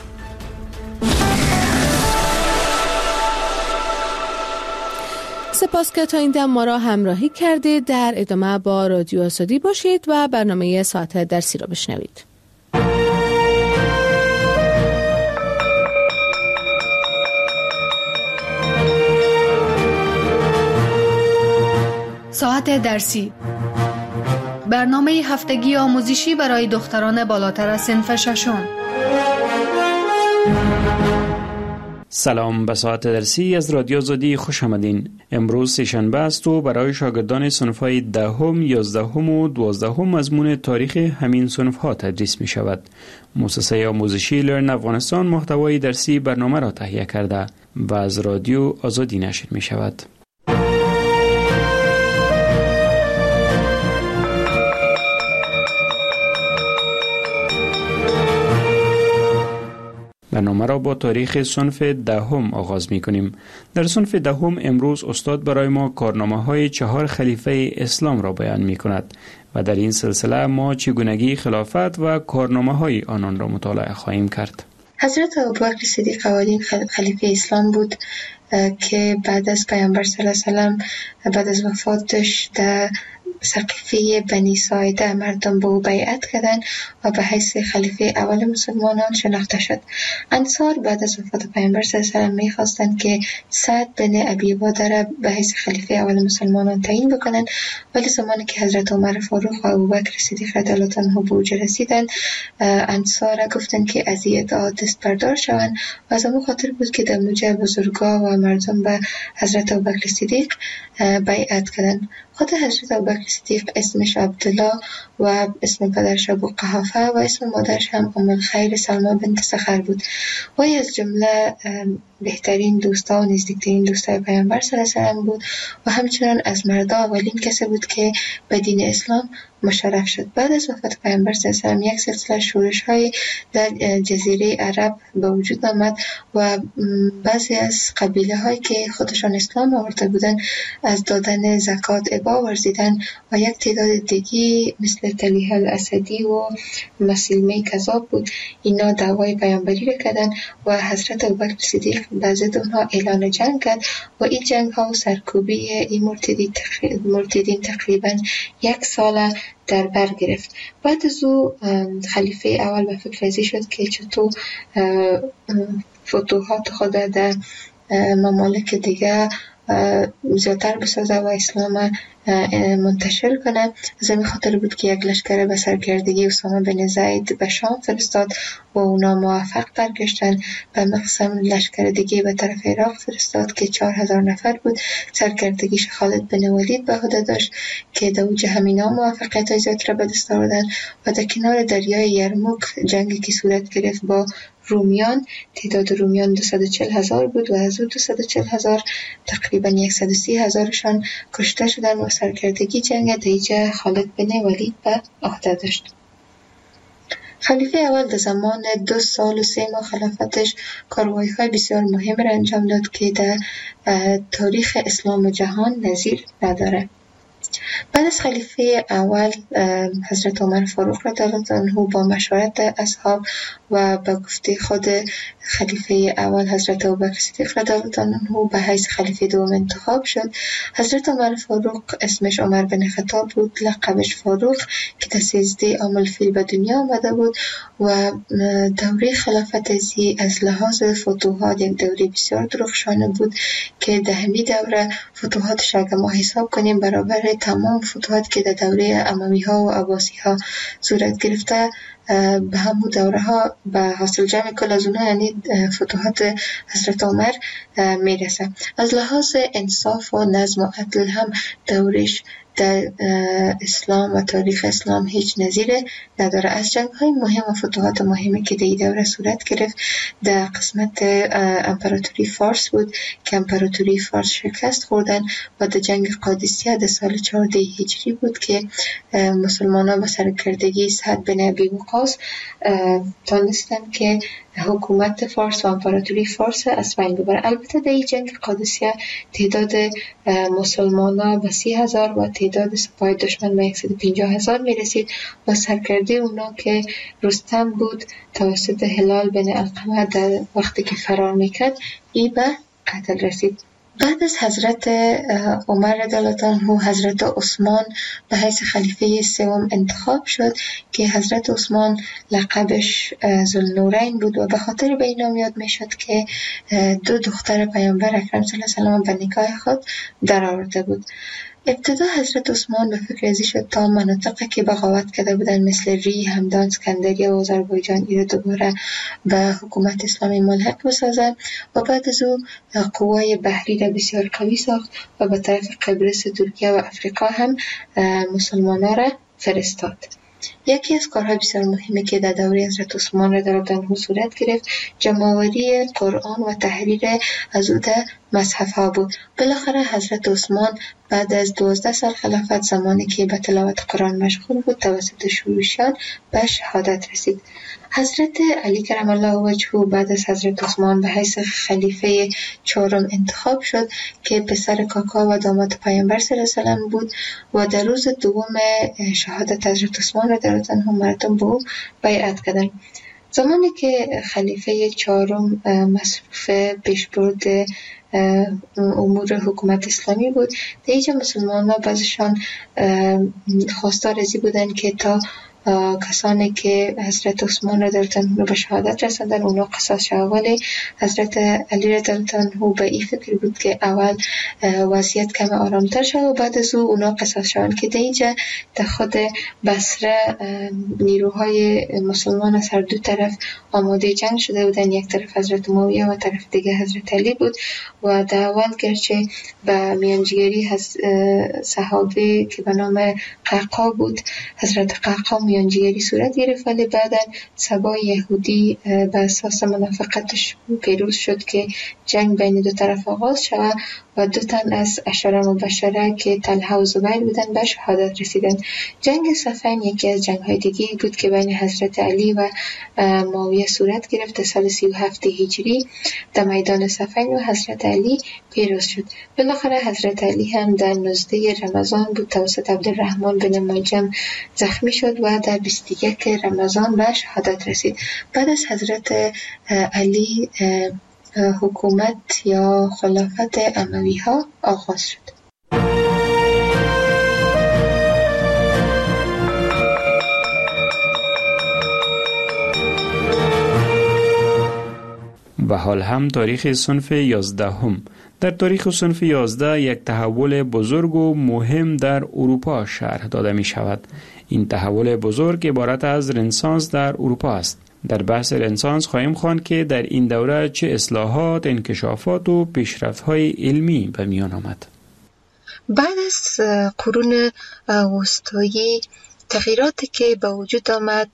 سپاس که تا این دم ما را همراهی کردید. در ادامه با رادیو آزادی باشید و برنامه ساعت درسی را بشنوید. ساعت درسی، برنامه هفتگی آموزشی برای دختران بالاتر از صنف ششم. سلام، به ساعت درسی از رادیو آزادی خوش آمدین. امروز سه‌شنبه است و برای شاگردان صنف‌های 10ام، 11ام و 12ام مضمون تاریخ همین صنف‌ها تدریس می شود. مؤسسه آموزشی لرن افغانستان محتوای درسی برنامه را تهیه کرده و از رادیو آزادی نشر می شود. برنامه را با تاریخ صنف دهم آغاز می کنیم. در صنف دهم امروز استاد برای ما کارنامه‌های 4 خلیفه اسلام را بیان می کند و در این سلسله ما چگونگی خلافت و کارنامه‌های آنان را مطالعه خواهیم کرد. حضرت ابوبکر صدیق اولین خلیفه اسلام بود که بعد از پیامبر صلی الله علیه و سلم بعد از وفاتش در سقیفه بنی ساعده مردم به او بیعت کردند و به حیث خلیفه اول مسلمانان شناخته شد. انصار بعد از وفات پیامبر صلی الله علیه و سلم می‌خواستند که سعد بن ابی عباده را به حیث خلیفه اول مسلمانان تعیین بکنند، ولی زمانی که حضرت عمر فاروق و ابوبکر صدیق رضی الله عنه به اوج رسیدند، انصار گفتند که از این ادعا دست بردار شوند و از همون خاطر بود که در موجه بزرگا و مردم به حضرت ابوبکر صدیق بیعت کردند. خود حضرت ابوبکر صدیق اسمش عبدالله و اسم پدرش ابو قحافه و اسم مادرش هم ام الخیر سلمى بنت سخر بود. وی از جمله بهترین دوستا و نزدیکترین دوستای پیامبر صلی الله علیه و سلم بود و همچنان از مردا اولین کسی بود که به دین اسلام مشرف شد. بعد از وفات پیامبر صلی الله علیه و سلم یک سلسله شورش‌های در جزیره عرب به وجود آمد و بعضی از قبیله هایی که خودشان اسلام آورده بودند از دادن زکات ابا ورزیدند و یک تعداد دیگه مثل طلیحه الاسدی و مسیلمه کذاب بود، اینا دعوای پیامبری را کردند و حضرت ابوبکر صدیق به ضد اونها اعلان جنگ کرد و این جنگ ها و سرکوبی این مرتدین تقریبا 1 سال در بر گرفت. بعد از او خلیفه اول به فکر ازی شد که چطور فتوحات خود در ممالک دیگه زیادتر بسازه و اسلام منتشر کنه. از این خاطر بود که یک لشکر به سرکردگی اسامه بن زید به شام فرستاد و اونا موفق برگشتن. به مقسم لشکر دیگه به طرف عراق فرستاد که 4000 نفر بود. سرکردگیش خالد بن ولید به عهده داشت که در اوج همینا موفقیت زیاد را به دست آوردن و در کنار دریای یرموک جنگی که صورت گرفت با رومیان، تعداد رومیان 240,000 بود و از او 240,000 تقریبا 130,000شان کشته شدند و سرکردگی جنگ دیجه خالد بن ولید به عهده داشت. خلیفه اول در زمان 2 سال و 3 ماه خلافتش کاروایی‌های بسیار مهم را انجام داد که در تاریخ اسلام و جهان نظیر نداره. بعد از خلیفه اول حضرت عمر فاروق رضی الله عنه با مشورت اصحاب و به گفته خود خلیفه اول حضرت ابوبکر صدیق رضی الله عنه به حیث خلیفه دوم انتخاب شد. حضرت عمر فاروق اسمش عمر بن خطاب بود، لقبش فاروق که در 13 عام الفیل به دنیا آمده بود و دوره خلافت از لحاظ فتوحات یک دوره بسیار درخشانه بود که در همین دوره فتوحاتش اگر ما حساب کنیم برابر تمام فتوحات که در دوره اموی ها و عباسی ها صورت گرفته به همون دوره ها به حاصل جمع کل از اونها یعنی فتوحات حضرت عمر میرسه. از لحاظ انصاف و نظم و عدل هم دورش در اسلام و تاریخ اسلام هیچ نظیره نداره. از جنگ های مهم و فتوحات مهمی که در این دوره صورت گرفت در قسمت امپراتوری فارس بود که امپراتوری فارس شکست خوردن و در جنگ قادسیه در سال 14 هجری بود که مسلمانان با سرکردگی سعد بن ابی وقاص تانستن که حکومت فارس و امپراتوری فارس از بین ببره. البته در این جنگ قادسیه تعداد مسلمانان به 30,000 و تعداد سپاه دشمن به 150,000 میرسید و سرکرده اونا که رستم بود توسط هلال بن علقمه در وقتی که فرار میکرد ای به قتل رسید. بعد از حضرت عمر رضی الله عنه حضرت عثمان به حیث خلیفه سوم انتخاب شد که حضرت عثمان لقبش ذوالنورین بود و به خاطر به این نام یاد میشد که 2 دختر پیامبر اکرم صلی الله علیه و سلم به نکاح خود درآورده بود. ابتدا حضرت عثمان به فکر ازی شد تا مناطقی که بغاوت کرده بودن مثل ری، همدان، اسکندریه و آذربایجان ایره دوباره به حکومت اسلامی ملحق بسازد و بعد از او قوای بحری را بسیار قوی ساخت و به طرف قبرس، ترکیه و افریقا هم مسلمانان را فرستاد. یکی از کارهای بسیار مهمی که در دوره حضرت عثمان رضی الله عنه صورت گرفت جمع‌آوری قرآن و تحریر از او در مصحف‌ها بود. بالاخره حضرت عثمان بعد از 12 سال خلافت زمانی که به تلاوت قرآن مشغول بود توسط شورشیان به شهادت رسید. حضرت علی کرم الله وجهه بعد از حضرت عثمان به حیث خلیفه چهارم انتخاب شد که پسر کاکا و داماد پیامبر صلی الله علیه و سلم بود و در روز دوم شهادت حضرت عثمان رضی الله عنه مردم به او بیعت کردند. زمانی که خلیفه چهارم مصروف پیشبرد امور حکومت اسلامی بود، در اینجا مسلمان ها بعضشان خواستار ازی بودن که تا کسانی که حضرت عثمان رضی الله عنه به شهادت رساندن اونا قصاص شود، ولی حضرت علی رضی الله عنه به این فکر بود که اول وضعیت کم آرامتر شد و بعد از اونا قصاص شوند که در اینجا در خود بصره نیروهای مسلمان از هر دو طرف آماده جنگ شده بودن. یک طرف حضرت معاویه و طرف دیگه حضرت علی بود و در اول گرچه به میانجیگری صحابه که به نام قعقاع بود، حضرت قعقاع میانجیگری صورت گرفت، ولی بعدا سبای یهودی به اساس منافقتش پیروز شد که جنگ بین دو طرف آغاز شود و دو تن از عشره مبشره که طلحه و زبیر بودن به شهادت رسیدند. جنگ صفین یکی از جنگ‌های دیگه بود که بین حضرت علی و معاویه صورت گرفت. سال 37 هجری در میدان صفین و حضرت علی پیروز شد. بالاخره حضرت علی هم در 19 رمضان بود توسط عبدالرحمن بن ملجم زخمی شد و در 21 رمضان به شهادت رسید. بعد از حضرت علی حکومت یا خلافت اموی ها آغاز شد. و حال هم تاریخ صنف 11 در تاریخ صنف 11 یک تحول بزرگ و مهم در اروپا شرح داده می شود. این تحول بزرگ عبارت از رنسانس در اروپا است. در بحث رنسانس خواهیم خواند که در این دوره چه اصلاحات، انکشافات و پیشرفت‌های علمی به میان آمد. بعد از قرون وسطایی تغییراتی که به وجود آمد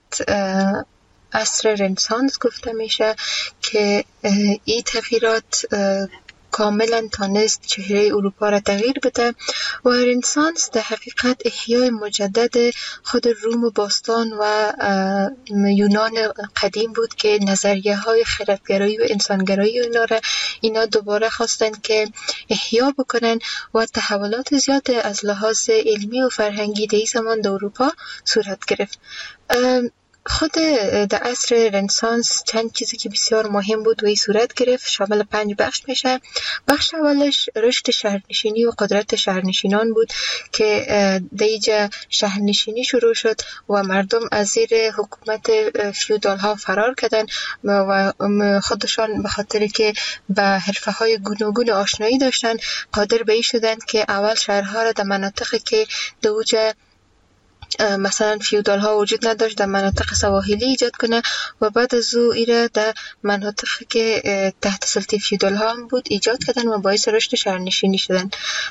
عصر رنسانس گفته میشه که این تغییرات کاملا تانست چهره اروپا را تغییر بده و رنسانس در حقیقت احیای مجدد خود روم باستان و یونان قدیم بود که نظریه های خردگرایی و انسانگرایی اینا دوباره خواستن که احیا بکنن و تحولات زیاد از لحاظ علمی و فرهنگی در این زمان در اروپا صورت گرفت. خود در عصر رنسانس چند چیزی که بسیار مهم بود و این صورت گرفت شامل 5 بخش میشه. بخش اولش رشد شهرنشینی و قدرت شهرنشینان بود که در اینجا شهرنشینی شروع شد و مردم از زیر حکومت فیودال ها فرار کردن و خودشان به خاطر که به حرفه های گوناگون آشنایی داشتن قادر به این شدن که اول شهرها را در مناطقی که دوجه مثلا فیودال ها وجود نداشت در مناطق سواحلی ایجاد کنه و بعد از او ایره در مناطقی که تحت سلطه فیودال ها هم بود ایجاد کردن و باعث رشد شهرنشینی شدن.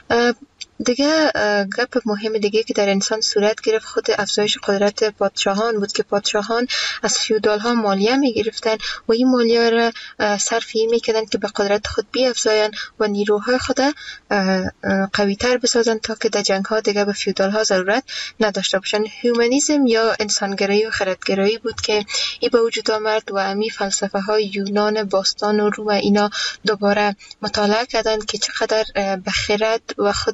دیگه گپ مهم دیگه که در انسان صورت گرفت خود افزایش قدرت پادشاهان بود که پادشاهان از فیودال ها مالیه می گرفتن و این مالیه را صرف این می کردن که به قدرت خود بیافزاین و نیروهای خود قوی تر بسازن تا که در جنگ ها دیگه به فیودال ها ضرورت نداشته باشن. هیومانیسم یا انسانگرایی و خردگرایی بود که این به وجود آمد و امی فلسفه های یونان باستان و روم اینا دوباره مطالعه کردن که چقدر به خرد و خود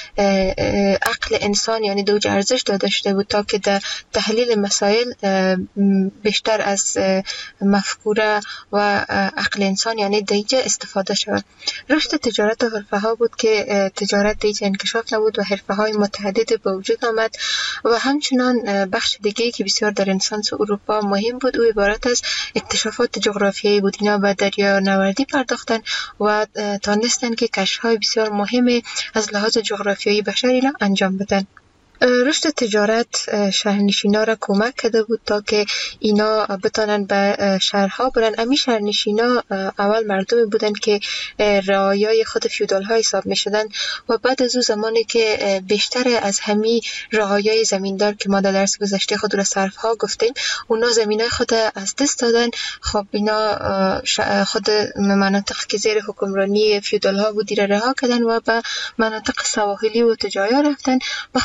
عقل انسان یعنی دوج ارزش داده شده بود تا که در تحلیل مسائل بیشتر از مفکوره و عقل انسان یعنی دیجه استفاده شود. رشد تجارت و حرفه ها بود که تجارت دیجه انکشاف نبود و حرفه های متعدد به وجود آمد و همچنان بخش دیگه که بسیار در رنسانس اروپا مهم بود و عبارت از اکتشافات جغرافیایی بود. اینا به دریا نوردی پرداختن و تانستن که کشف‌های بسیار مهم از لحاظ جغرافیایی بشری را انجام بدن. رشد تجارت شهرنشینا را کمک کرده بود تا که اینا بتانن به شهرها برن. امی شهرنشینا اول مردمی بودن که رعایای خود فیودال ها حساب می شدن و بعد از او زمانی که بیشتر از همی رعایای زمیندار که ما در درس گذشته خود را صرف ها گفتیم اونا زمینای خود از دست دادن. خب اینا خود مناطق که زیر حکمرانی فیودال ها بود را رها کردن و به مناطق سواحلی و تجارت رفتن به خاطر که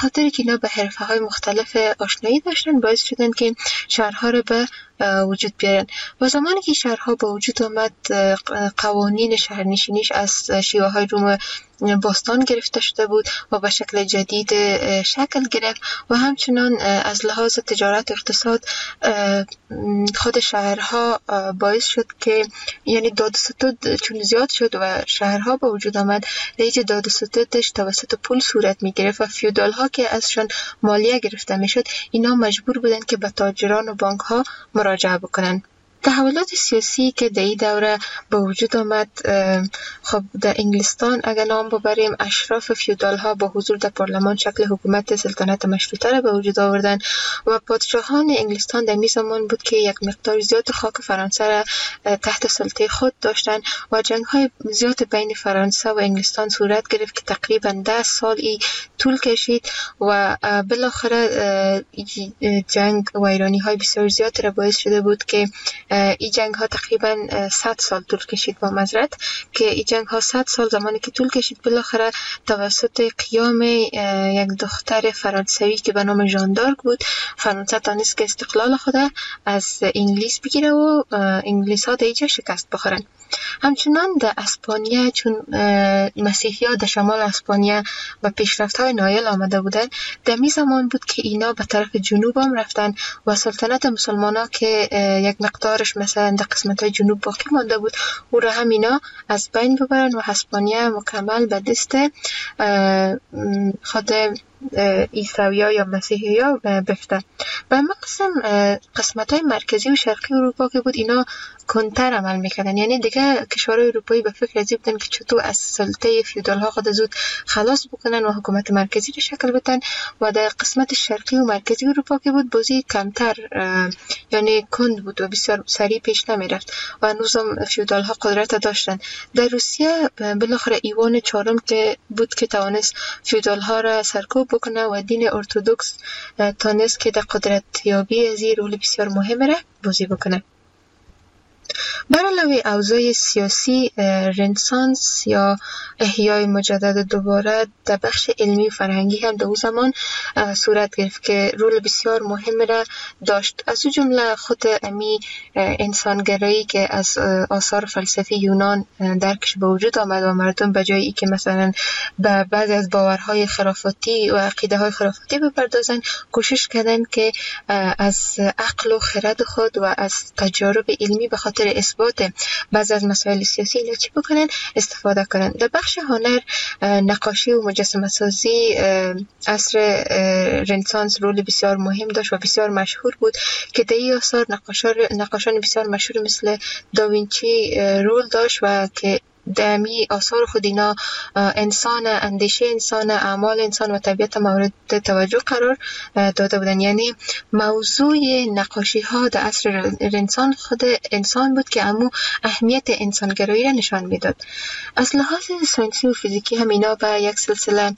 اینا به حرفه‌های مختلف آشنایی داشتن، باعث شدن که شهرها رو به وجود بیارن. و زمانی که شهرها به وجود آمد، قوانین شهرنشینیش از شیوه‌های روم باستان گرفته شده بود و به شکل جدید شکل گرفت و همچنان از لحاظ تجارت و اقتصاد خود شهرها باعث شد که یعنی داد و ستد چون زیاد شد و شهرها به وجود آمد، لیج داد و ستدش توسط پول صورت می گرفت و فیودال ها که ازشان مالیه گرفته می شد اینا مجبور بودن که به تاجران و بانک ها مراجعه بکنن. تحولات سیاسی که در این دوره به وجود آمد، خب در انگلستان اگر نام ببریم، اشراف فیودال ها با حضور در پارلمان شکل حکومت سلطنت مشروطه را به وجود آوردن و پادشاهان انگلستان در این زمان بود که یک مقدار زیاد خاک فرانسه را تحت سلطه خود داشتن و جنگ های زیاد بین فرانسه و انگلستان صورت گرفت که تقریبا 10 سال طول کشید و بالاخره جنگ و ایرانی های بسیار زیاد را باعث شده بود که این جنگ ها تقریبا 100 سال طول کشید. با معذرت که این جنگ ها 100 سال زمانی که طول کشید، بالاخره توسط قیام یک دختر فرانسوی که به نام ژان دارک بود، فرانسه تانست که استقلال خود از انگلیس بگیره و انگلیس ها در اینجا شکست بخورن. همچنان در اسپانیا، چون مسیحی ها در شمال اسپانیا به پیشرفت های نایل آمده بودن، در می زمان بود که اینا به طرف جنوب هم رفتن و سلطنت مسلمان ها که یک مقدارش مثلا در قسمت های جنوب باقی مانده بود او را هم اینا از بین ببرن و اسپانیا مکمل به دست خود عیسوی ها یا مسیحی ها بفته. و قسمت های مرکزی و شرقی اروپا که بود اینا کنتر عمل میکردن، یعنی دیگه کشورهای اروپایی به فکر ازی بودن که چطور از سلطه فیودال ها خود زود خلاص بکنن و حکومت مرکزی رو شکل بدن. و در قسمت شرقی و مرکزی اروپا که بود بازی کمتر یعنی کند بود و بسیار سریع پیش نمیرفت و نظام فیودال ها قدرت داشتن. در روسیه بالاخره ایوان چهارم که بود که توانست فیودال ها را سرکوب بکنه و دین ارتدوکس تانست که در قدرت یابی از این رول بسیار مهم را بازی بکنه. بر علاوه اوضاع سیاسی، رنسانس یا احیای مجدد دوباره در بخش علمی و فرهنگی هم در اون زمان صورت گرفت که رول بسیار مهم را داشت. از اون جمله خود امی انسانگرایی که از آثار فلسفی یونان درکش به وجود آمد و مردم به جای ای که مثلا به بعضی از باورهای خرافاتی و عقیده های خرافاتی بپردازن، کوشش کردن که از عقل و خرد خود و از تجارب علمی به خاطر اثبات بعض از مسائل سیاسی چی بکنن استفاده کنن. در بخش هنر، نقاشی و مجسمه سازی عصر رنسانس رول بسیار مهم داشت و بسیار مشهور بود که در این آثار نقاشان بسیار مشهور مثل داوینچی رول داشت و که دمی آثار خود اینا انسان، اندیشه انسان، اعمال انسان و طبیعت مورد توجه قرار داده بودن. یعنی موضوع نقاشی ها در عصر رنسانس خود انسان بود که امو اهمیت انسانگرایی را نشان میداد. از لحاظ ساینسی و فیزیکی هم اینا به یک سلسله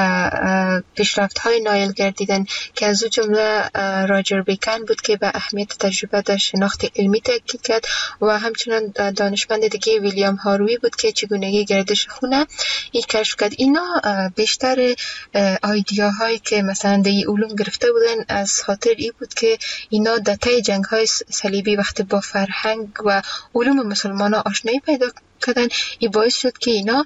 پیشرفت های نایل گردیدن که از او جمله راجر بیکن بود که به اهمیت تجربه در شناخت علمی تاکید کرد و همچنان دانشمند دیگه ویلیام هاروی بود که چگونگی گردش خونه این کشف کرد. اینا بیشتر ایدیاهایی که مثلا در علوم گرفته بودن از خاطر ای بود که اینا در طی جنگ های صلیبی وقتی با فرهنگ و علوم مسلمان ها آشنایی پیدا کردن، این باعث شد که اینا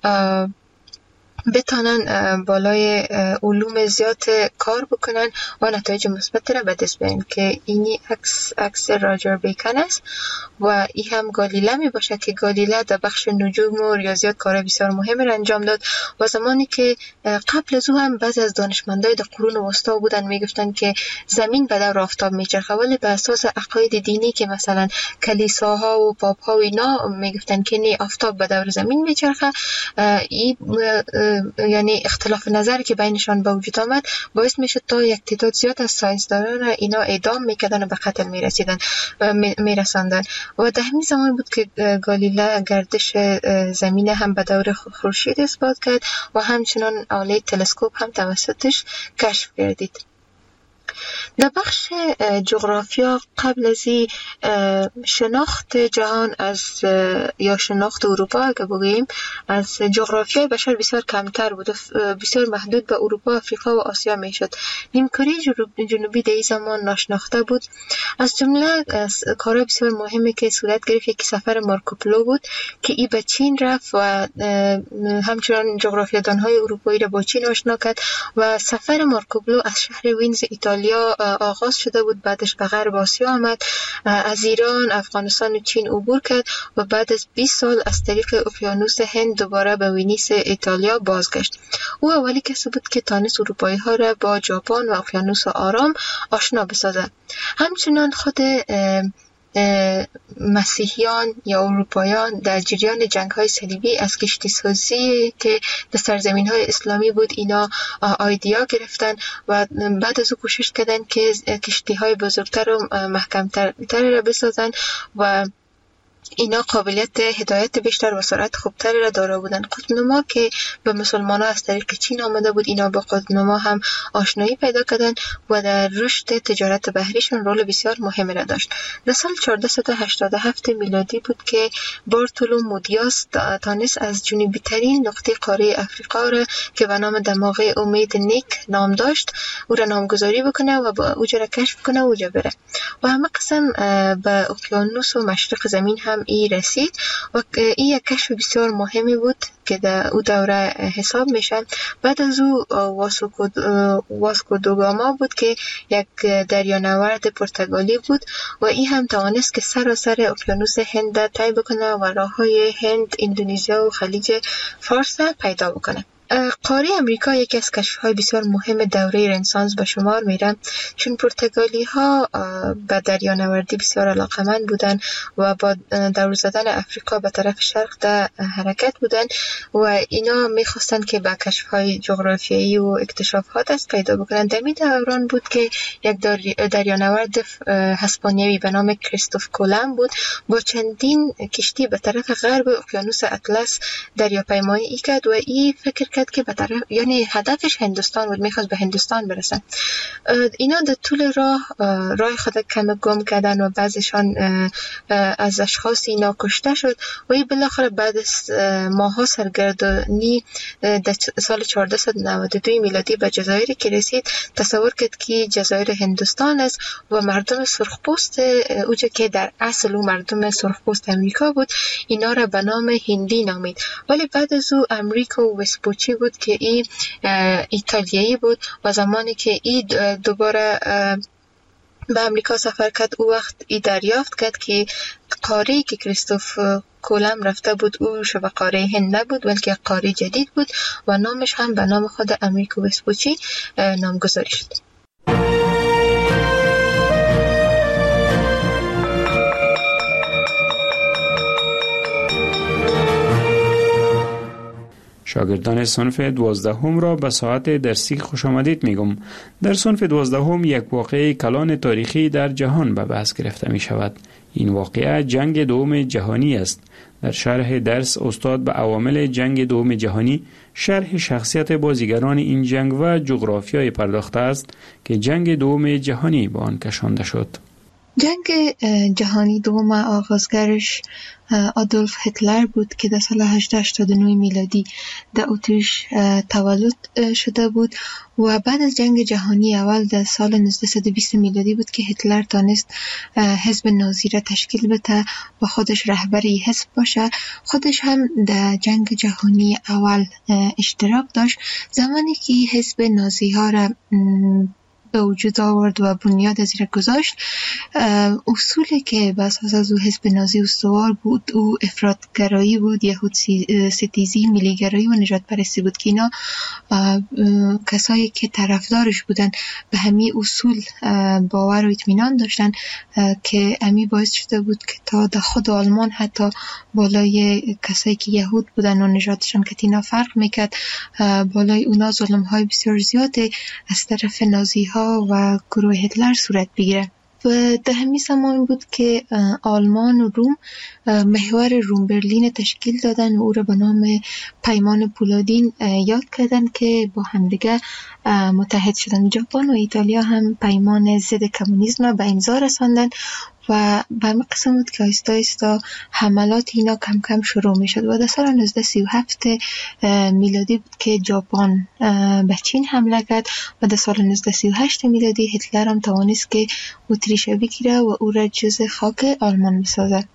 بتانن بالای علوم زیاد کار بکنن و نتایج مثبت را به دست بیارن که اینی عکس راجر بیکن است و این هم گالیله می باشه که گالیله در بخش نجوم و ریاضیات کار بسیار مهم را انجام داد و زمانی که قبل از او هم بعضی از دانشمندای در قرون وسطا بودن میگفتن که زمین به دور آفتاب میچرخه، ولی به اساس عقاید دینی که مثلا کلیساها و پاپ‌ها و اینا میگفتن که نه، آفتاب به دور زمین میچرخه. این یعنی اختلاف نظری که بینشان به وجود آمد باعث میشد تا یک تعداد زیاد از ساینسدانان اینا اعدام میکردن و به قتل میرساندن و در همین زمان بود که گالیله گردش زمین هم به دور خورشید اثبات کرد و همچنان آله تلسکوپ هم توسطش کشف گردید. در بخش جغرافیا قبل از شناخت جهان از یا شناخت اروپا اگه بگوییم از جغرافیای بشر بسیار کمتر بود، بسیار محدود به اروپا، افریقا و آسیا میشد. نیمکره جنوبی در این زمان ناشناخته بود. از جمله کارهای بسیار مهمی که صورت گرفت یکی سفر مارکوپولو بود که ای به چین رفت و همچنان جغرافیادانهای اروپایی را با چین آشنا کرد و سفر مارکوپولو از شهر وینز ایتالیا آغاز شده بود، بعدش به غرب آسیا آمد، از ایران، افغانستان و چین عبور کرد و بعد از 20 سال از طریق اقیانوس هند دوباره به ونیز ایتالیا بازگشت. او اولی کسی بود که تانست اروپایی ها را با ژاپن و اقیانوس آرام آشنا بسازد. همچنان خود مسیحیان یا اروپایان در جریان جنگ‌های صلیبی از کشتی سازی که در سرزمین‌های اسلامی بود اینا ایده گرفتن و بعد از او کوشش کردن که کشتی‌های بزرگتر و محکم‌تر را بسازن و اینا قابلیت هدایت بیشتر و سرعت خوبتر را داره بودن. قطب‌نما که به مسلمان‌ها از طریق چین آمده بود اینا با قطب‌نما هم آشنایی پیدا کردن و در رشد تجارت بحریشون رول بسیار مهم را داشت. در سال 1487 میلادی بود که بارتولومو دیاز تانست از جنوبی ترین نقطه قاره افریقا را که به نام دماغ امید نیک نام داشت او را نامگذاری بکنه و با اوجا را کشف کنه و اوجا بره و همه قسم به اقیانوس و مشرق زمین هم ای رسید و این یک کشف بسیار مهمی بود که در او دوره حساب میشه. بعد از او واسکو دوگاما بود که یک دریانورد پرتغالی بود و این هم توانست که سراسر اقیانوس هند را طی بکنه و راههای هند، اندونزیا و خلیج فارس پیدا بکنه. قاره امریکا یکی از کشف‌های بسیار مهم دوره رنسانس به شمار میره چون پرتغالی‌ها به دریانوردی بسیار علاقه‌مند بودن و با دور زدن افریقا به طرف شرق در حرکت بودن و اینا میخواستن که به کشف‌های جغرافیایی و اکتشافات دست پیدا بکنن. در این دوران بود که یک دریانورد اسپانیایی به نام کریستوف کولوم بود با چندین کشتی به طرف غرب اقیانوس اطلس دریاپیمایی کرد و این فکر کرد که به طرف یعنی هدفش هندوستان بود، میخواست به هندوستان برسن. اینا در طول راه خود کم گم کردن و بعضشان از اشخاص اینا کشته شد و این بالاخره بعد از ماها سرگردانی در سال 1492 میلادی به جزایری که رسید تصور کرد که جزایر هندوستان است و مردم سرخپوست اوجا که در اصل او مردم سرخپوست امریکا بود اینا را به نام هندی نامید. ولی بعد از او امریکو وسپوچی بود که این ایتالیایی بود و زمانی که این دوباره به امریکا سفر کرد او وقت ای دریافت کرد که قاره‌ای که کریستوف کولوم رفته بود او شبه قاره هند نبود بلکه قاره جدید بود و نامش هم به نام خود امریکو وسپوچی نامگذاری شد. شاگردان صنف 12 را به ساعت درسی خوش آمدید میگم. در صنف 12 یک واقعه کلان تاریخی در جهان به بحث گرفته می شود. این واقعه جنگ دوم جهانی است. در شرح درس استاد به عوامل جنگ دوم جهانی، شرح شخصیت بازیگران این جنگ و جغرافیای پرداخته است که جنگ دوم جهانی به آن کشانده شد. جنگ جهانی دوم آغازگرش آدولف هیتلر بود که در سال 1889 میلادی در اتریش تولد شده بود و بعد از جنگ جهانی اول در سال 1920 میلادی بود که هیتلر تانست حزب نازی را تشکیل بده و خودش رهبری حزب باشه. خودش هم در جنگ جهانی اول اشتراک داشت. زمانی که حزب نازی ها را به وجود آورد و بنیاد از را گذاشت، اصولی که بر اساس از او حزب نازی استوار بود او افراط‌گرایی بود، یهود ستیزی، ملی‌گرایی و نجات پرستی بود که اینا کسایی که طرفدارش بودن به همین اصول باور و اطمینان داشتن که امی باعث شده بود که تا در خود آلمان حتی بالای کسایی که یهود بودن و نژادشان که اینا فرق میکرد بالای اونا ظلم‌های بسیار زیاده از طرف نازی ها و گروه هیتلر صورت بگیره. و در همین زمان بود که آلمان و روم محور روم برلین تشکیل دادن و او را به نام پیمان پولادین یاد کردن که با همدیگه متحد شدن. ژاپن و ایتالیا هم پیمان ضد کمونیسم به امضا رساندن و به همین قسم بود که آیستا آیستا حملات اینا کم کم شروع می شد و در سال 1937 میلادی بود که ژاپن به چین حمله کرد و در سال 1938 میلادی هیتلر هم توانست که اتریش بگیره و او را جزء خاک آلمان بسازد.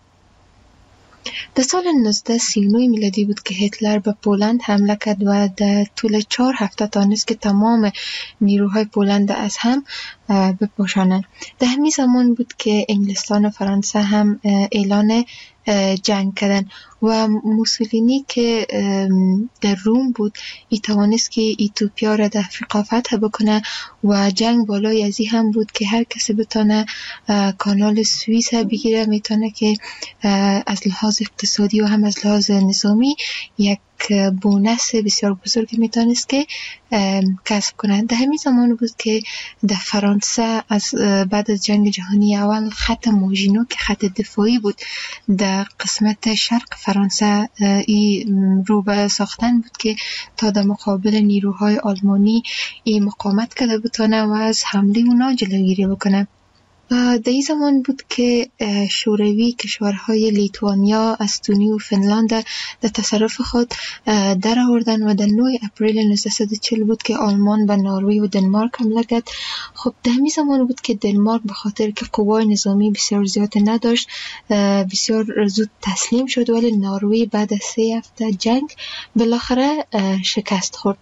در سال 1939 میلادی بود که هیتلر به پولند حمله کرد و در طول 4 هفته توانست که تمام نیروهای پولند از هم بپوشانند. در همین زمان بود که انگلستان و فرانسه هم اعلان جنگ کردن و موسولینی که در روم بود ای توانست که ایتوپیا را در افریقا فتح بکنه و جنگ بالای ازی هم بود که هر کسی بتونه کانال سوئیس بگیره، میتونه که از لحاظ اقتصادی و هم از لحاظ نظامی یک بونس بسیار بزرگی میتونست که کسب کنند. در همین زمان بود که در فرانسه از بعد از جنگ جهانی اول خط موژینو که خط دفاعی بود در قسمت شرق فرانسه ای رو به ساختن بود که تا در مقابل نیروهای آلمانی ای مقاومت کرده بتونه و از حمله اونا جلوگیری بکنه. در این زمان بود که شوروی کشورهای لیتوانیا، استونی و فنلاند در تصرف خود در آوردن و در 9 اپریل 1940 بود که آلمان به نروژ و دنمارک حمله کرد. خب در همین زمان بود که دنمارک به خاطر که قوای نظامی بسیار زیاد نداشت بسیار زود تسلیم شد، ولی نروژ بعد از 3 هفته جنگ بالاخره شکست خورد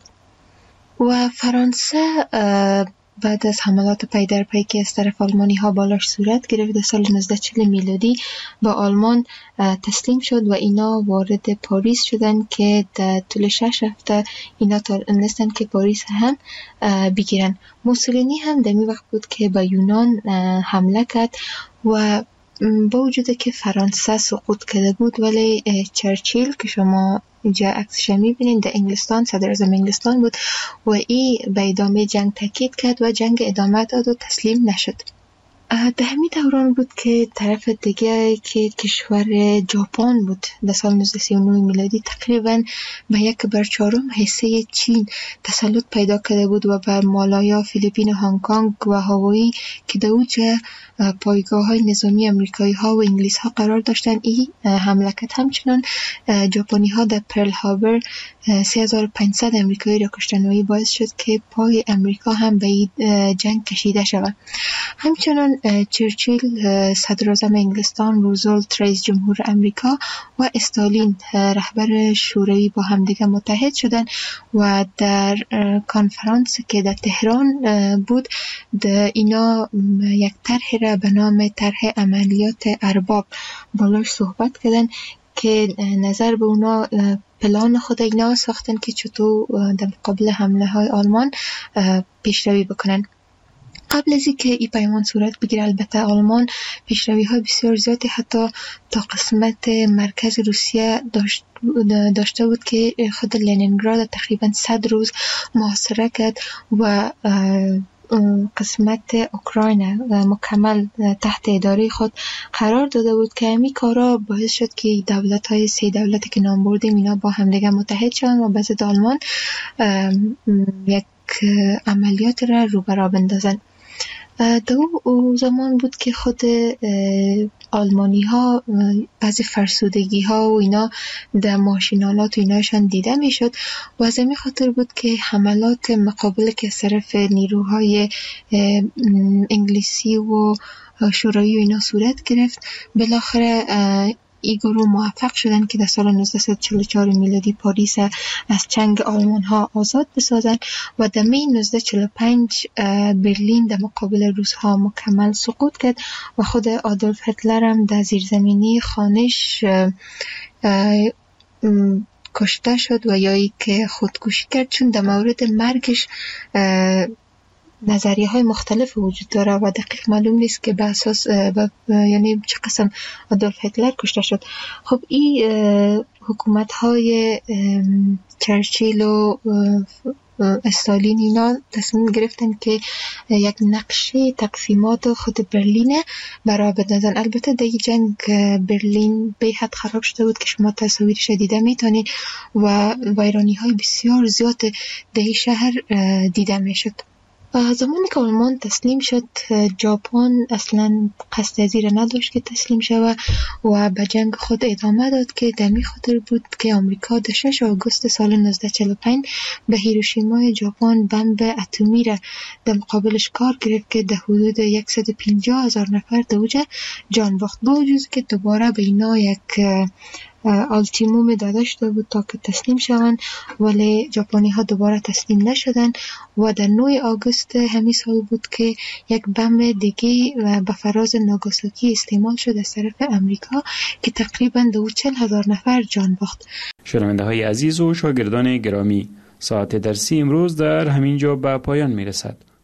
و فرانسه بعد از حملات پی در پی که از طرف آلمانی ها بالاش صورت گرفت در سال 1940 میلادی با آلمان تسلیم شد و اینا وارد پاریس شدن که در طول 6 هفته اینا تونستن که پاریس هم بگیرن. موسولینی هم در این وقت بود که به یونان حمله کرد و با وجود که فرانسه سقوط کرده بود ولی چرچیل که شما اینجا عکسش میبینید در انگلستان صدر اعظم انگلستان بود و ای به ادامه جنگ تاکید کرد و جنگ ادامه داد و تسلیم نشد. در همین دوران بود که طرف دیگه که کشور ژاپن بود در سال 1939 میلادی تقریبا به 1/4 حصه چین تسلط پیدا کرده بود و بر مالایا، فیلیپین، هنگ کنگ و هاوایی که در اوج پایگاه های نظامی امریکایی ها و انگلیس ها قرار داشتن ای حمله کرد. همچنان ژاپنی ها در پرل هاربر 3500 امریکایی را کشتن و این باعث شد که پای امریکا هم به جنگ کشیده شود. همچنان چرچیل صدر اعظم انگلستان، روزولت رئیس جمهور امریکا و استالین رهبر شوروی با همدیگه متحد شدن و در کنفرانس که در تهران بود اینا یک طرح را به نام طرح عملیات ارباب بالاش صحبت کردن که نظر به اونا پلان خود اینا ساختن که چطور در مقابل حمله های آلمان پیشروی بکنن. قبل از اینکه این پیمان صورت بگیره البته آلمان پیشروی های بسیار زیادی حتی تا قسمت مرکز روسیه داشته بود که خود لنینگراد تقریبا 100 روز محاصره کرد و قسمت اوکراین مکمل تحت اداره خود قرار داده بود که همین کارا باعث شد که دولت‌های 3 دولتی که نام بردیم اینا با همدیگه متحد شدن و بعد آلمان یک عملیات را رو برا بندازن. دو زمان بود که خود آلمانی ها بعضی فرسودگی ها و اینا در ماشینالات و ایناشان دیده می شد و از این خاطر بود که حملات مقابل که از طرف نیروهای انگلیسی و شوروی و اینا صورت گرفت. بالاخره این گروه موفق شدن که در سال 1944 میلادی پاریس از چنگ آلمان ها آزاد بسازن و در می 1945 برلین در مقابل روس ها مکمل سقوط کرد و خود آدولف هیتلر هم در زیرزمینی خانش کشته شد و یا ای که خودکشی کرد، چون در مورد مرگش نظریه های مختلف وجود داره و دقیق معلوم نیست که به اساس یعنی چه قسم آدولف هیتلر کشته شد. خب این حکومت های چرچیل و استالین اینا تصمیم گرفتن که یک نقشه تقسیمات خود برلین برای بدازن. البته در جنگ برلین به حد خراب شده بود که شما تصاویرش دیده میتونید و ویرانی های بسیار زیاد در شهر دیده میشد. زمانی که آلمان تسلیم شد، ژاپن اصلا قصد از این نداشت که تسلیم شود و به جنگ خود ادامه داد که در می خاطر بود که آمریکا در 6 آگوست سال 1945 به هیروشیما ژاپن بمب اتمی را در مقابلش کار گرفت که در حدود 150,000 نفر در اوجه جان باخت. با وجود که دوباره به اینا یک التیموم داده شده بود تا که تسلیم شوند، ولی ژاپنی ها دوباره تسلیم نشدن و در 9 آگوست همین سال بود که یک بمب دیگه به فراز ناگاساکی استعمال شد از طرف امریکا که تقریبا 40,000 نفر جان باخت. شنونده های عزیز و شاگردان گرامی، ساعت درسی امروز در همین جا به پایان می رسد.